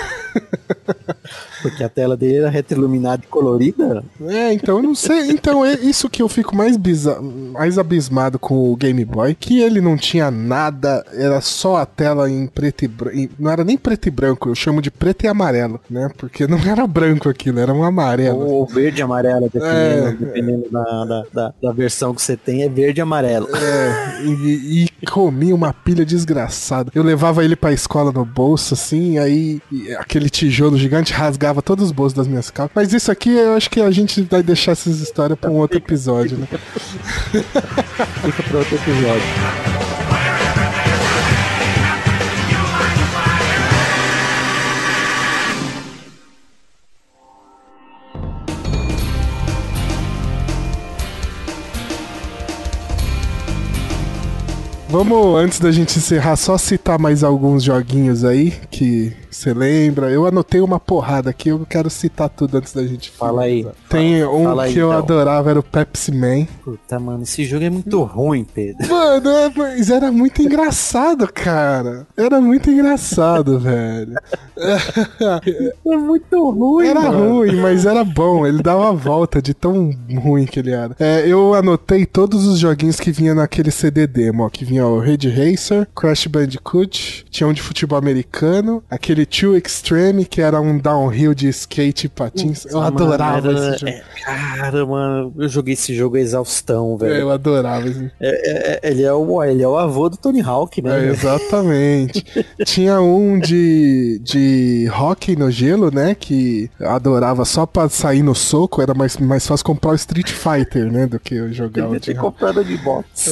Porque a tela dele era retroiluminada e colorida. Então eu não sei. Então é isso que eu fico mais abismado com o Game Boy, que ele não tinha nada, era só a tela em preto e branco. Não era nem preto e branco, eu chamo de preto e amarelo, né? Porque não era branco aquilo, era um amarelo. Ou verde e amarelo, dependendo da versão que você tem, é verde e amarelo. E comia uma pilha desgraçada. Eu levava ele pra escola no bolso, assim, aí aquele tijolo gigante rasgava todos os bolsos das minhas calças. Mas isso aqui eu acho que a gente vai deixar essas histórias pra um outro episódio, né? Fica pra outro episódio. Vamos, antes da gente encerrar, só citar mais alguns joguinhos aí que você lembra. Eu anotei uma porrada aqui, eu quero citar tudo antes da gente falar. Fala aí. Tem um que eu adorava, era o Pepsi Man. Puta, mano, esse jogo é muito ruim, Pedro. Mano, mas era muito engraçado, cara. Era muito engraçado, velho. É muito ruim, Era ruim, mas era bom. Ele dava a volta de tão ruim que ele era. Eu anotei todos os joguinhos que vinha naquele CD demo, ó, que vinha o Ridge Racer, Crash Bandicoot, tinha um de futebol americano, aquele Too Extreme, que era um downhill de skate e patins. Eu adorava esse jogo. Cara, mano, eu joguei esse jogo a exaustão, velho. Eu adorava esse. Ele é o avô do Tony Hawk, né? Exatamente. Tinha um de hockey no gelo, né? Que eu adorava só pra sair no soco. Era mais fácil comprar o Street Fighter, né? Do que eu jogar o de ter comprado de box.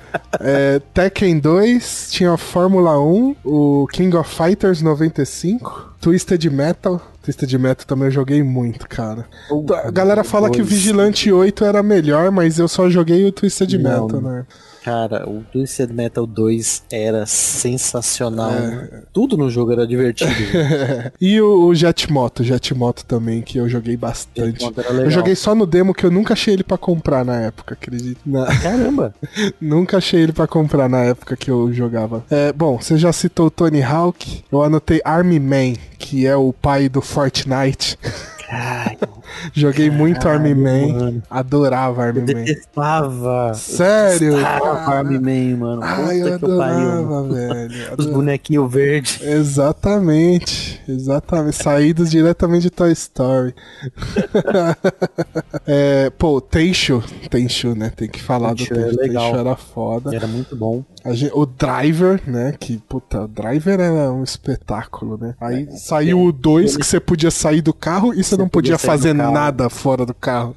Tekken 2, tinha a Fórmula 1, o King of Fighters 95, Twisted Metal. Twisted Metal também eu joguei muito, cara. A galera fala que o Vigilante 8 era melhor, mas eu só joguei o Twisted Metal, né? Cara, o Twisted Metal 2 era sensacional. Tudo no jogo era divertido. E o Jetmoto também, que eu joguei bastante. Eu joguei só no demo, que eu nunca achei ele pra comprar na época, acredito. Caramba! Nunca achei ele pra comprar na época que eu jogava. Bom, você já citou o Tony Hawk. Eu anotei Army Man, que é o pai do Fortnite. Joguei muito Army Man, mano. Adorava Army Man. Eu detestava. Sério? Army Man, mano. Eu adorava, velho. Os bonequinhos verdes. Exatamente. Saídos diretamente de Toy Story. Tenchu, né? Tem que falar do Tenchu. Tenchu era foda. Era muito bom. O Driver, né? O Driver era um espetáculo, né? Aí saiu o 2, que você podia sair do carro e você não podia fazer nada fora do carro.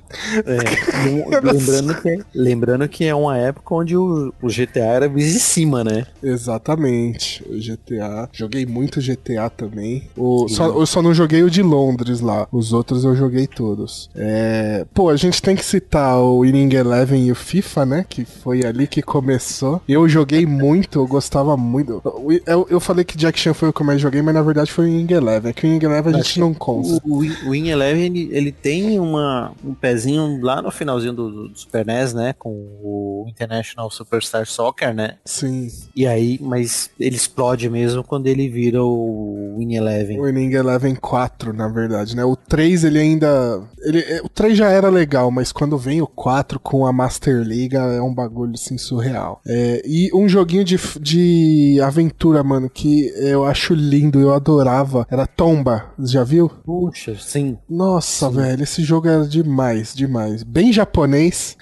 Lembrando que é uma época onde o GTA era visto de cima, né? Exatamente. O GTA. Joguei muito GTA também. Eu só não joguei o de Londres lá. Os outros eu joguei todos. A gente tem que citar o Winning Eleven e o FIFA, né? Que foi ali que começou. Eu joguei muito, eu gostava muito. Eu falei que Jack Chan foi o que eu mais joguei, mas na verdade foi o Winning Eleven. É que o Winning Eleven a gente não conta. O Winning Eleven, ele tem um pezinho lá no finalzinho do Super NES, né? Com o International Superstar Soccer, né? Sim. E aí, mas ele explode mesmo quando ele vira o Win Eleven. O Winning Eleven 4, na verdade, né? O 3, ele ainda... o 3 já era legal, mas quando vem o 4 com a Master League é um bagulho, assim, surreal. E um joguinho de aventura, mano, que eu acho lindo, eu adorava, era Tomba. Já viu? Puxa, sim. Nossa, Sim. velho, esse jogo era demais, demais. Bem japonês,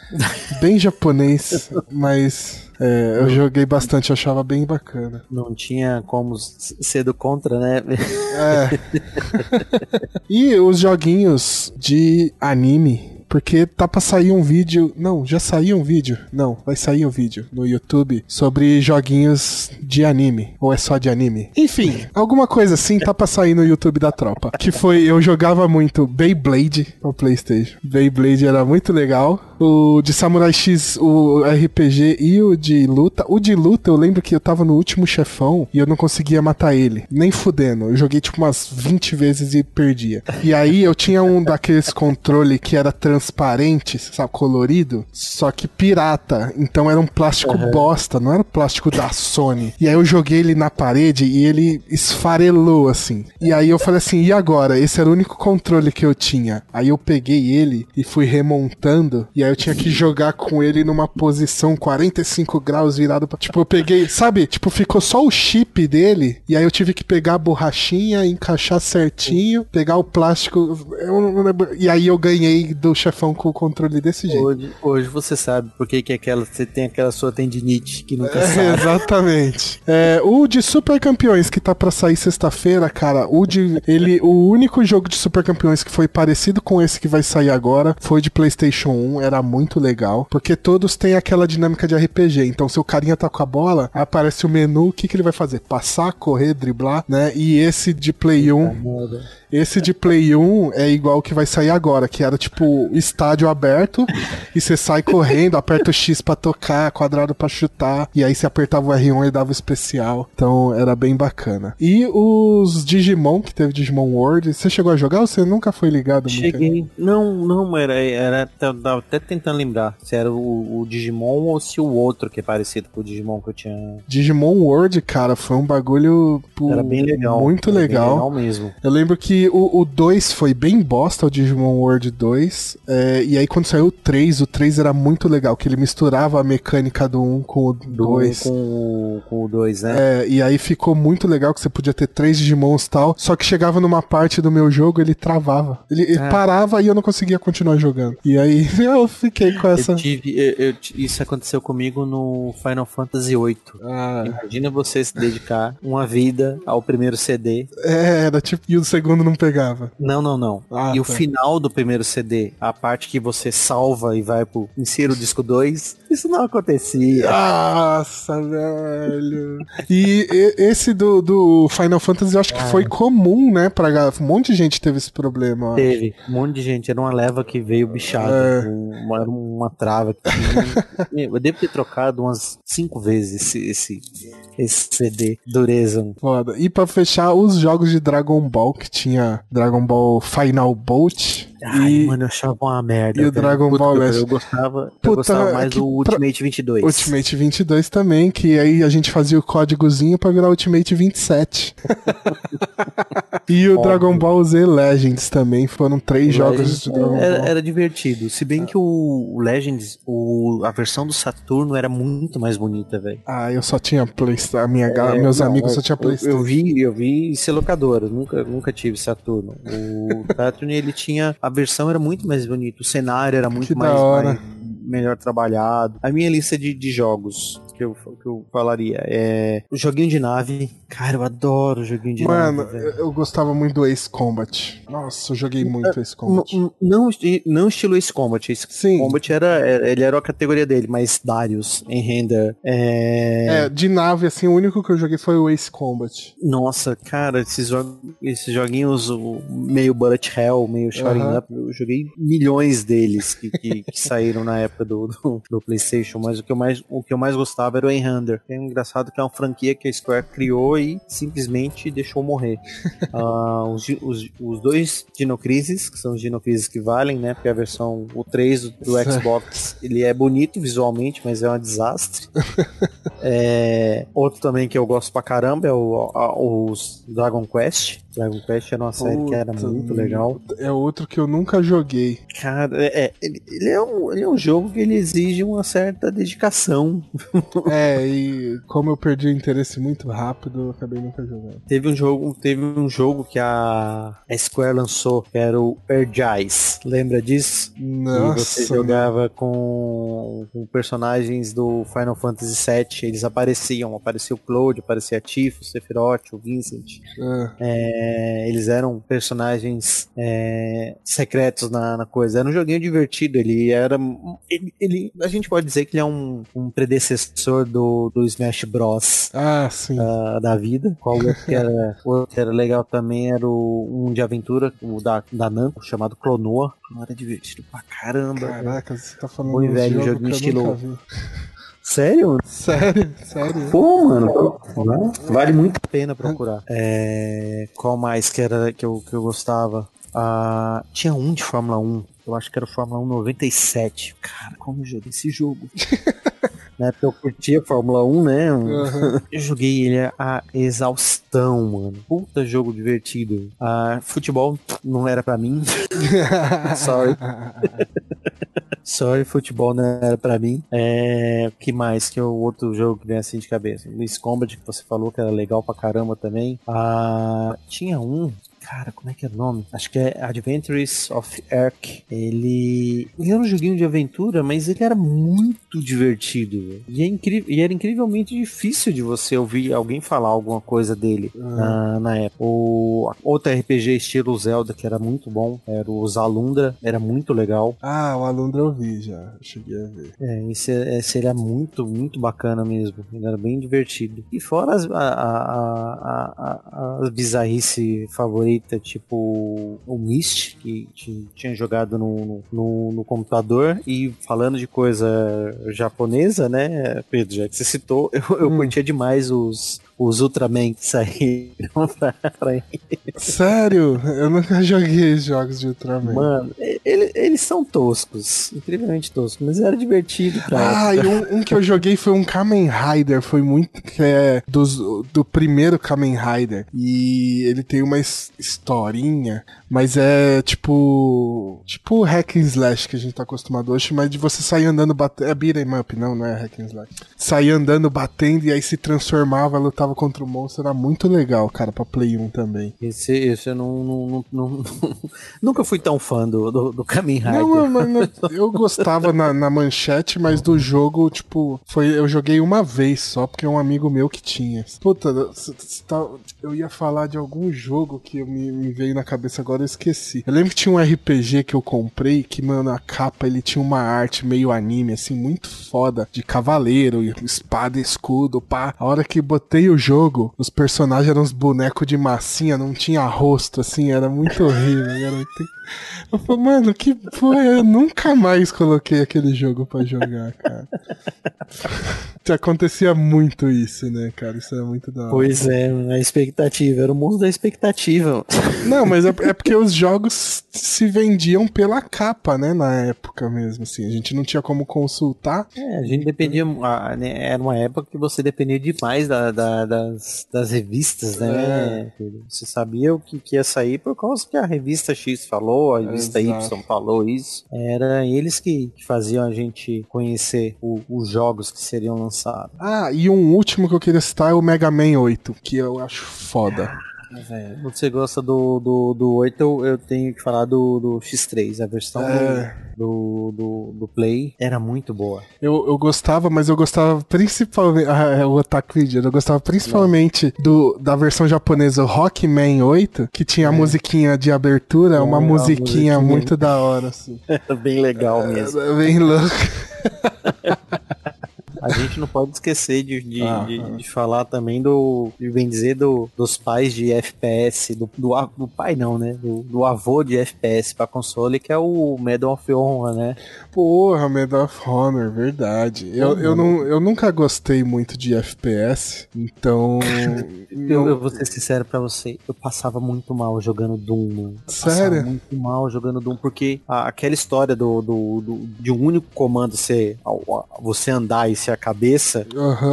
mas eu joguei bastante, achava bem bacana. Não tinha como ser do contra, né? E os joguinhos de anime, porque tá pra sair um vídeo... Não, já saiu um vídeo? Não, vai sair um vídeo no YouTube sobre joguinhos de anime. Ou é só de anime? Enfim, alguma coisa assim tá pra sair no YouTube da tropa. Que foi... Eu jogava muito Beyblade no PlayStation. Beyblade era muito legal. O de Samurai X, o RPG e o de luta. O de luta, eu lembro que eu tava no último chefão e eu não conseguia matar ele. Nem fudendo. Eu joguei tipo umas 20 vezes e perdia. E aí eu tinha um daqueles controle que era transparente, sabe, colorido, só que pirata. Então era um plástico bosta, não era o plástico da Sony. E aí eu joguei ele na parede e ele esfarelou, assim. E aí eu falei assim, e agora? Esse era o único controle que eu tinha. Aí eu peguei ele e fui remontando, e aí eu tinha que jogar com ele numa posição 45 graus virado pra... Tipo, eu peguei, sabe? Tipo, ficou só o chip dele, e aí eu tive que pegar a borrachinha, encaixar certinho, pegar o plástico... E aí eu ganhei do chefão com o controle desse jeito. Hoje você sabe por que você tem aquela sua tendinite que nunca sabe. Exatamente. O de Super Campeões que tá pra sair sexta-feira, cara, o único jogo de Super Campeões que foi parecido com esse que vai sair agora foi de PlayStation 1, era muito legal, porque todos têm aquela dinâmica de RPG. Então, se o carinha tá com a bola, aparece o menu, o que ele vai fazer? Passar, correr, driblar, né? E esse de Play 1... Esse de Play 1 é igual o que vai sair agora, que era tipo estádio aberto e você sai correndo, aperta o X pra tocar, quadrado pra chutar, e aí você apertava o R1 e dava o especial. Então era bem bacana. E os Digimon, que teve Digimon World, você chegou a jogar ou você nunca foi ligado? Cheguei. Não, era tava até tentando lembrar se era o Digimon ou se o outro que é parecido com o Digimon que eu tinha. Digimon World, cara, foi um bagulho era bem legal. Muito legal. Bem legal mesmo. Eu lembro que o 2 foi bem bosta, o Digimon World 2. E aí quando saiu o 3 era muito legal, que ele misturava a mecânica do 1 com o 2. Com o 2, né? E aí ficou muito legal que você podia ter 3 Digimons e tal, só que chegava numa parte do meu jogo, ele travava. Ele parava e eu não conseguia continuar jogando. E aí eu fiquei com essa... Isso aconteceu comigo no Final Fantasy VIII. Imagina você se dedicar uma vida ao primeiro CD. Era tipo... E o segundo não pegava. Não. O final do primeiro CD, a parte que você salva e vai insira o disco 2, isso não acontecia. Nossa, velho. E esse do Final Fantasy eu acho que foi comum, né? Um monte de gente teve esse problema. Teve, um monte de gente. Era uma leva que veio bichada. Era uma trava que tinha. Eu devo ter trocado umas 5 vezes esse CD. Dureza. Foda. E pra fechar, os jogos de Dragon Ball, que tinha Dragon Ball Final Bolt. Mano, eu achava uma merda. E o Dragon Ball Legends. Eu gostava mais do Ultimate 22. Ultimate 22 também, que aí a gente fazia o códigozinho pra virar Ultimate 27. E o Dragon Ball Z Legends também, foram 3 jogos de Dragon Ball. Era divertido, se bem que o Legends, a versão do Saturno era muito mais bonita, velho. Eu só tinha PlayStation, meus amigos só tinham PlayStation. Eu vi ser locadora, nunca tive Saturno. O Saturn, ele tinha, a versão era muito mais bonita, o cenário era muito mais melhor trabalhado. A minha lista de jogos que eu falaria é o joguinho de nave. Cara, eu adoro o joguinho de nave. Mano, eu gostava muito do Ace Combat. Nossa, eu joguei muito Ace Combat. Não estilo Ace Combat. Ace Combat ele era a categoria dele, mas Darius, Enrender. De nave, assim, o único que eu joguei foi o Ace Combat. Nossa, cara, esses joguinhos meio Bullet Hell, meio Shoring Up, eu joguei milhões deles que saíram na época do PlayStation, mas o que eu mais gostava gostava era o Enhander. É engraçado que é uma franquia que a Square criou e simplesmente deixou morrer. Os dois Dino Crisis, que são os Dino Crisis que valem, né? Porque a versão, o 3 do Xbox, ele é bonito visualmente, mas é um desastre. Outro também que eu gosto pra caramba é os Dragon Quest. Dragon Quest era uma série que era muito legal. É outro que eu nunca joguei. Cara, ele é um jogo que ele exige uma certa dedicação. E como eu perdi o interesse muito rápido, eu acabei nunca jogando. Teve um jogo que a Square lançou, que era o Energize. Lembra disso? Nossa. E você jogava com personagens do Final Fantasy VII. Eles aparecia o Cloud, aparecia a Tifa, o Sephiroth, o Vincent. Eles eram personagens secretos na coisa. Era um joguinho divertido. A gente pode dizer que ele é um predecessor do Smash Bros. Sim. Da vida. Qual outro que era legal também era um de aventura, o da Namco, chamado Clonoa. Era divertido pra caramba. Caraca, você tá falando de velho jogo estilo. Sério? Sério? Pô, mano, vale muito a pena procurar. Qual mais que eu gostava? Tinha um de Fórmula 1. Eu acho que era o Fórmula 1 97. Cara, como eu joguei esse jogo. Na época eu curtia Fórmula 1, né? Uhum. Eu joguei ele a exaustão, mano. Puta jogo divertido. Futebol não era pra mim. Sorry, futebol não era pra mim. Que mais? Que é o outro jogo que vem assim de cabeça? Luis Combat, que você falou que era legal pra caramba também. Tinha um... Cara, como é que é o nome? Acho que é Adventures of Ark. Ele era um joguinho de aventura, mas ele era muito divertido. E era incrivelmente difícil de você ouvir alguém falar alguma coisa dele na época. Outro RPG estilo Zelda, que era muito bom, era o Zalundra, era muito legal. O Alundra eu vi já, cheguei a ver. Esse era muito, muito bacana mesmo. Ele era bem divertido. E fora as bizarrices favoritas, tipo o Myst, que tinha jogado no computador. E falando de coisa japonesa, né, Pedro, já que você citou, eu curtia demais os Ultraman que saíram pra ele. Sério? Eu nunca joguei jogos de Ultraman. Mano, eles são toscos, incrivelmente toscos, mas era divertido pra época. E um que eu joguei foi um Kamen Rider, foi muito, que é do primeiro Kamen Rider, e ele tem uma historinha, mas é tipo hack and slash que a gente tá acostumado hoje, mas de você sair andando batendo, beat'em up, não é hack and slash. Sair andando batendo e aí se transformava, lutava contra o monstro, era muito legal, cara, pra Play 1 também. Esse eu não nunca fui tão fã do Kamen Rider. Não, eu gostava na manchete, mas do jogo, tipo, eu joguei uma vez só, porque é um amigo meu que tinha. Puta, eu ia falar de algum jogo que me veio na cabeça agora, eu esqueci. Eu lembro que tinha um RPG que eu comprei, que, mano, a capa, ele tinha uma arte meio anime, assim, muito foda, de cavaleiro, espada e escudo, pá. A hora que botei o jogo, os personagens eram uns bonecos de massinha, não tinha rosto, assim, era muito horrível. Eu falei, mano, que porra, eu nunca mais coloquei aquele jogo pra jogar, cara. Acontecia muito isso, né, cara? Isso é muito da hora. Pois é, a expectativa, era o mundo da expectativa. Não, mas é porque os jogos se vendiam pela capa, né, na época mesmo, assim. A gente não tinha como consultar. A gente dependia, era uma época que você dependia demais das revistas, né? Você sabia o que ia sair por causa que a revista X falou, a revista Y falou isso. Era eles que faziam a gente conhecer os jogos que seriam lançados. E um último que eu queria citar é o Mega Man 8, que eu acho foda. Você gosta do 8, eu tenho que falar do X3, a versão do Play era muito boa. Eu gostava, mas eu gostava principalmente. O Otaku Video, eu gostava principalmente da versão japonesa Rockman 8, que tinha a musiquinha de abertura, uma musiquinha muito da hora, assim. Era bem legal mesmo. Era bem louco. a gente não pode esquecer de falar também de bem dizer, dos pais de FPS, do pai não, né? Do avô de FPS pra console, que é o Medal of Honor, né? Porra, Medal of Honor, verdade. Eu nunca gostei muito de FPS, então... Eu vou ser sincero pra você, eu passava muito mal jogando Doom, mano. Sério? Passava muito mal jogando Doom, porque aquela história de um único comando você andar e ser a cabeça,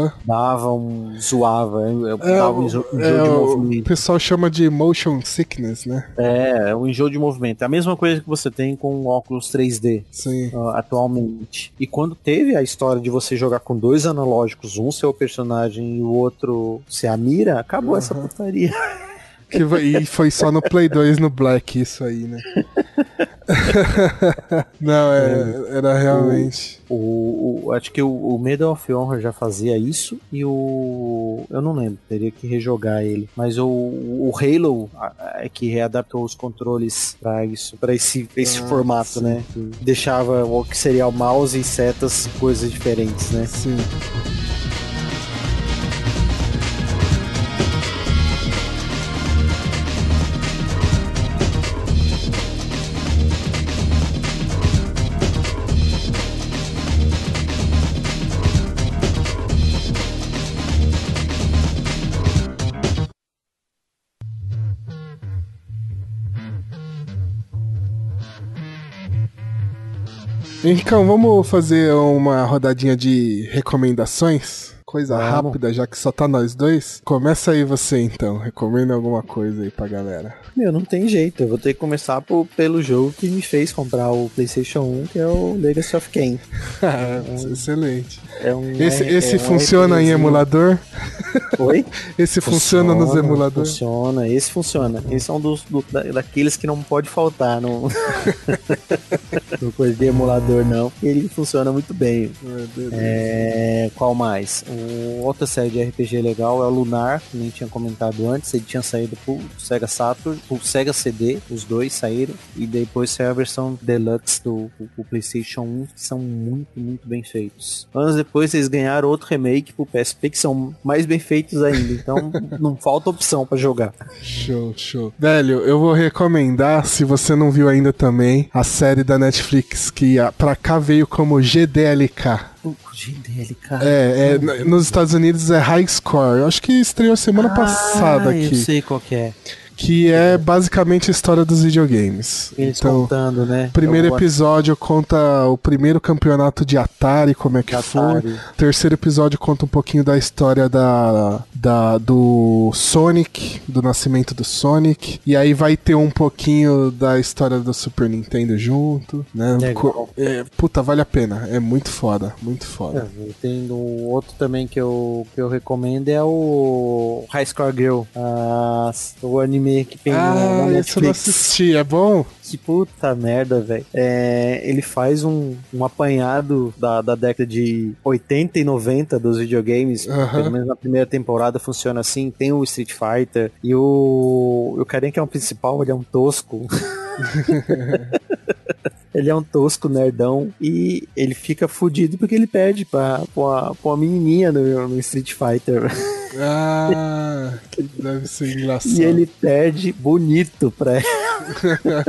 zoava, dava um enjoo de movimento. O pessoal chama de motion sickness, né? É um enjoo de movimento. É a mesma coisa que você tem com óculos 3D. Sim. Atualmente. E quando teve a história de você jogar com dois analógicos, um ser o personagem e o outro ser a mira, acabou essa putaria. E foi só no Play 2 no Black isso aí, né? Não, era realmente... Acho que o Medal of Honor já fazia isso e eu não lembro, teria que rejogar ele. Mas o Halo é que readaptou os controles pra isso, pra esse formato, sim, né? Que deixava o que seria o mouse e setas coisas diferentes, né? Sim. Henricão, vamos fazer uma rodadinha de recomendações? Coisa rápida, já que só tá nós dois. Começa aí você, então. Recomenda alguma coisa aí pra galera. Não tem jeito. Eu vou ter que começar pelo jogo que me fez comprar o PlayStation 1, que é o Legacy of Kain. Excelente. Esse funciona em emulador? Oi? Esse funciona nos emuladores? Funciona, esse funciona. Esse é um daqueles que não pode faltar no coisa de emulador, não. Ele funciona muito bem. Qual mais? Outra série de RPG legal é o Lunar, que nem tinha comentado antes. Ele tinha saído pro Sega Saturn, pro Sega CD, os dois saíram. E depois saiu a versão Deluxe do PlayStation 1, que são muito, muito bem feitos. Anos depois eles ganharam outro remake pro PSP, que são mais bem feitos ainda. Então não falta opção pra jogar. Show. Velho, eu vou recomendar, se você não viu ainda também, a série da Netflix que pra cá veio como GDLK. GDLK. Nos Estados Unidos é High Score. Eu acho que estreou semana passada aqui. Eu sei qual que é. Que é basicamente a história dos videogames. Eles contando, né? Primeiro episódio conta o primeiro campeonato de Atari, como é que foi. Terceiro episódio conta um pouquinho da história do Sonic, do nascimento do Sonic. E aí vai ter um pouquinho da história do Super Nintendo junto, né? Puta, vale a pena. É muito foda, muito foda. Tem outro também que eu recomendo, é o High Score Girl. O anime que tem na Netflix. Esse eu não assisti, é bom? Que puta merda, velho. Ele faz um apanhado da década de 80 e 90 dos videogames. Pelo menos na primeira temporada funciona assim. Tem o Street Fighter e o carinha que é o principal, ele é um tosco. Ele é um tosco nerdão e ele fica fudido porque ele perde pra uma menininha no Street Fighter. Deve ser engraçado. E ele perde bonito pra ela.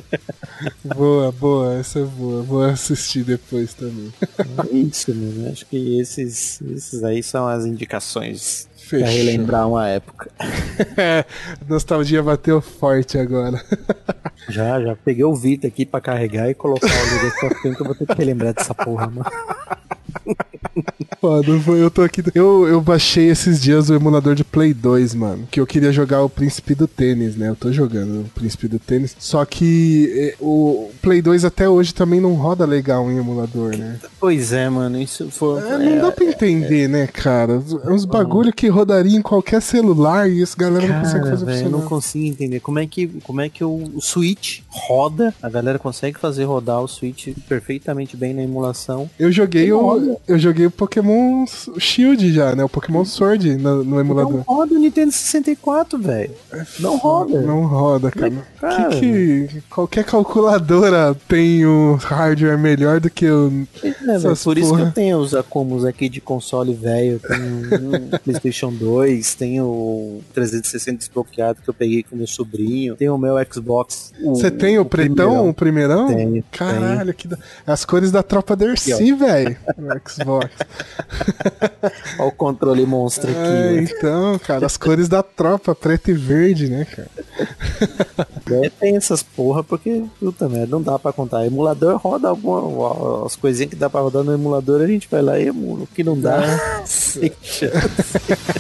Boa, essa é boa. Vou assistir depois também. É isso, mano. Acho que esses aí são as indicações. Fechou. Pra relembrar uma época. Nostalgia bateu forte agora. Já peguei o Vita aqui pra carregar e colocar o Legacy of Kain, que eu vou ter que relembrar dessa porra, mano. Foda, eu tô aqui. Eu baixei esses dias o emulador de Play 2, mano. Que eu queria jogar o Príncipe do Tênis, né? Eu tô jogando o Príncipe do Tênis. Só que o Play 2 até hoje também não roda legal em emulador, né? Pois é, mano. Isso foi. Não dá pra entender, né, cara? É uns bagulho que rodaria em qualquer celular e esse galera não consegue fazer funcionar. Eu não consigo entender. Como é que o Switch roda? A galera consegue fazer rodar o Switch perfeitamente bem na emulação. Eu joguei o o Pokémon Shield já, né? O Pokémon Sword no emulador. Não roda o Nintendo 64, velho. Não roda. Não roda, cara. Qualquer calculadora tem o hardware melhor do que o... por isso que eu tenho os acúmulos aqui de console velho. Tenho um PlayStation 2, tenho o 360 desbloqueado que eu peguei com meu sobrinho, tenho o meu Xbox. Você tem o pretão, o primeirão? Tenho. Caralho, que as cores da tropa Dercy, velho. No Xbox. Olha o controle monstro aqui. Então, cara, as cores da tropa, preto e verde, né, cara? Tem essas porra porque, puta merda, não dá pra contar. Emulador roda as coisinhas que dá pra rodar no emulador, a gente vai lá e emula. O que não dá, sem chance.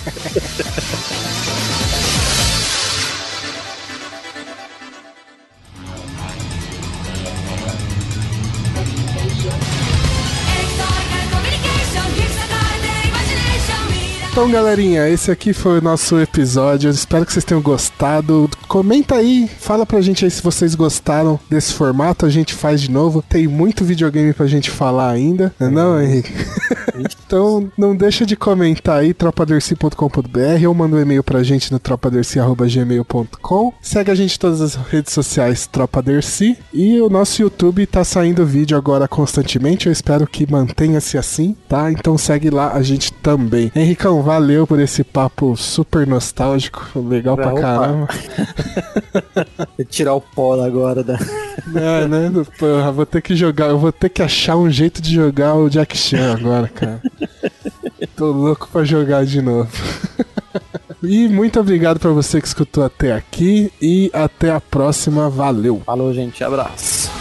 Então, galerinha, esse aqui foi o nosso episódio. Eu espero que vocês tenham gostado. Comenta aí, fala pra gente aí se vocês gostaram desse formato. A gente faz de novo. Tem muito videogame pra gente falar ainda. Não, Henrique? Então, não deixa de comentar aí, tropadercy.com.br, ou manda um e-mail pra gente no tropadercy@gmail.com. Segue a gente em todas as redes sociais, Tropa Dercy. E o nosso YouTube tá saindo vídeo agora constantemente. Eu espero que mantenha-se assim, tá? Então segue lá a gente também. Henricão, valeu por esse papo super nostálgico. Legal pra caramba. Vou tirar o pó agora da... É, né? Porra, vou ter que jogar. Eu vou ter que achar um jeito de jogar o Jack Chan agora, cara. Tô louco pra jogar de novo. E muito obrigado pra você que escutou até aqui. E até a próxima. Valeu. Falou, gente. Abraço.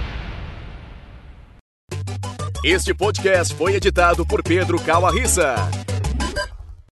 Este podcast foi editado por Pedro Calarissa.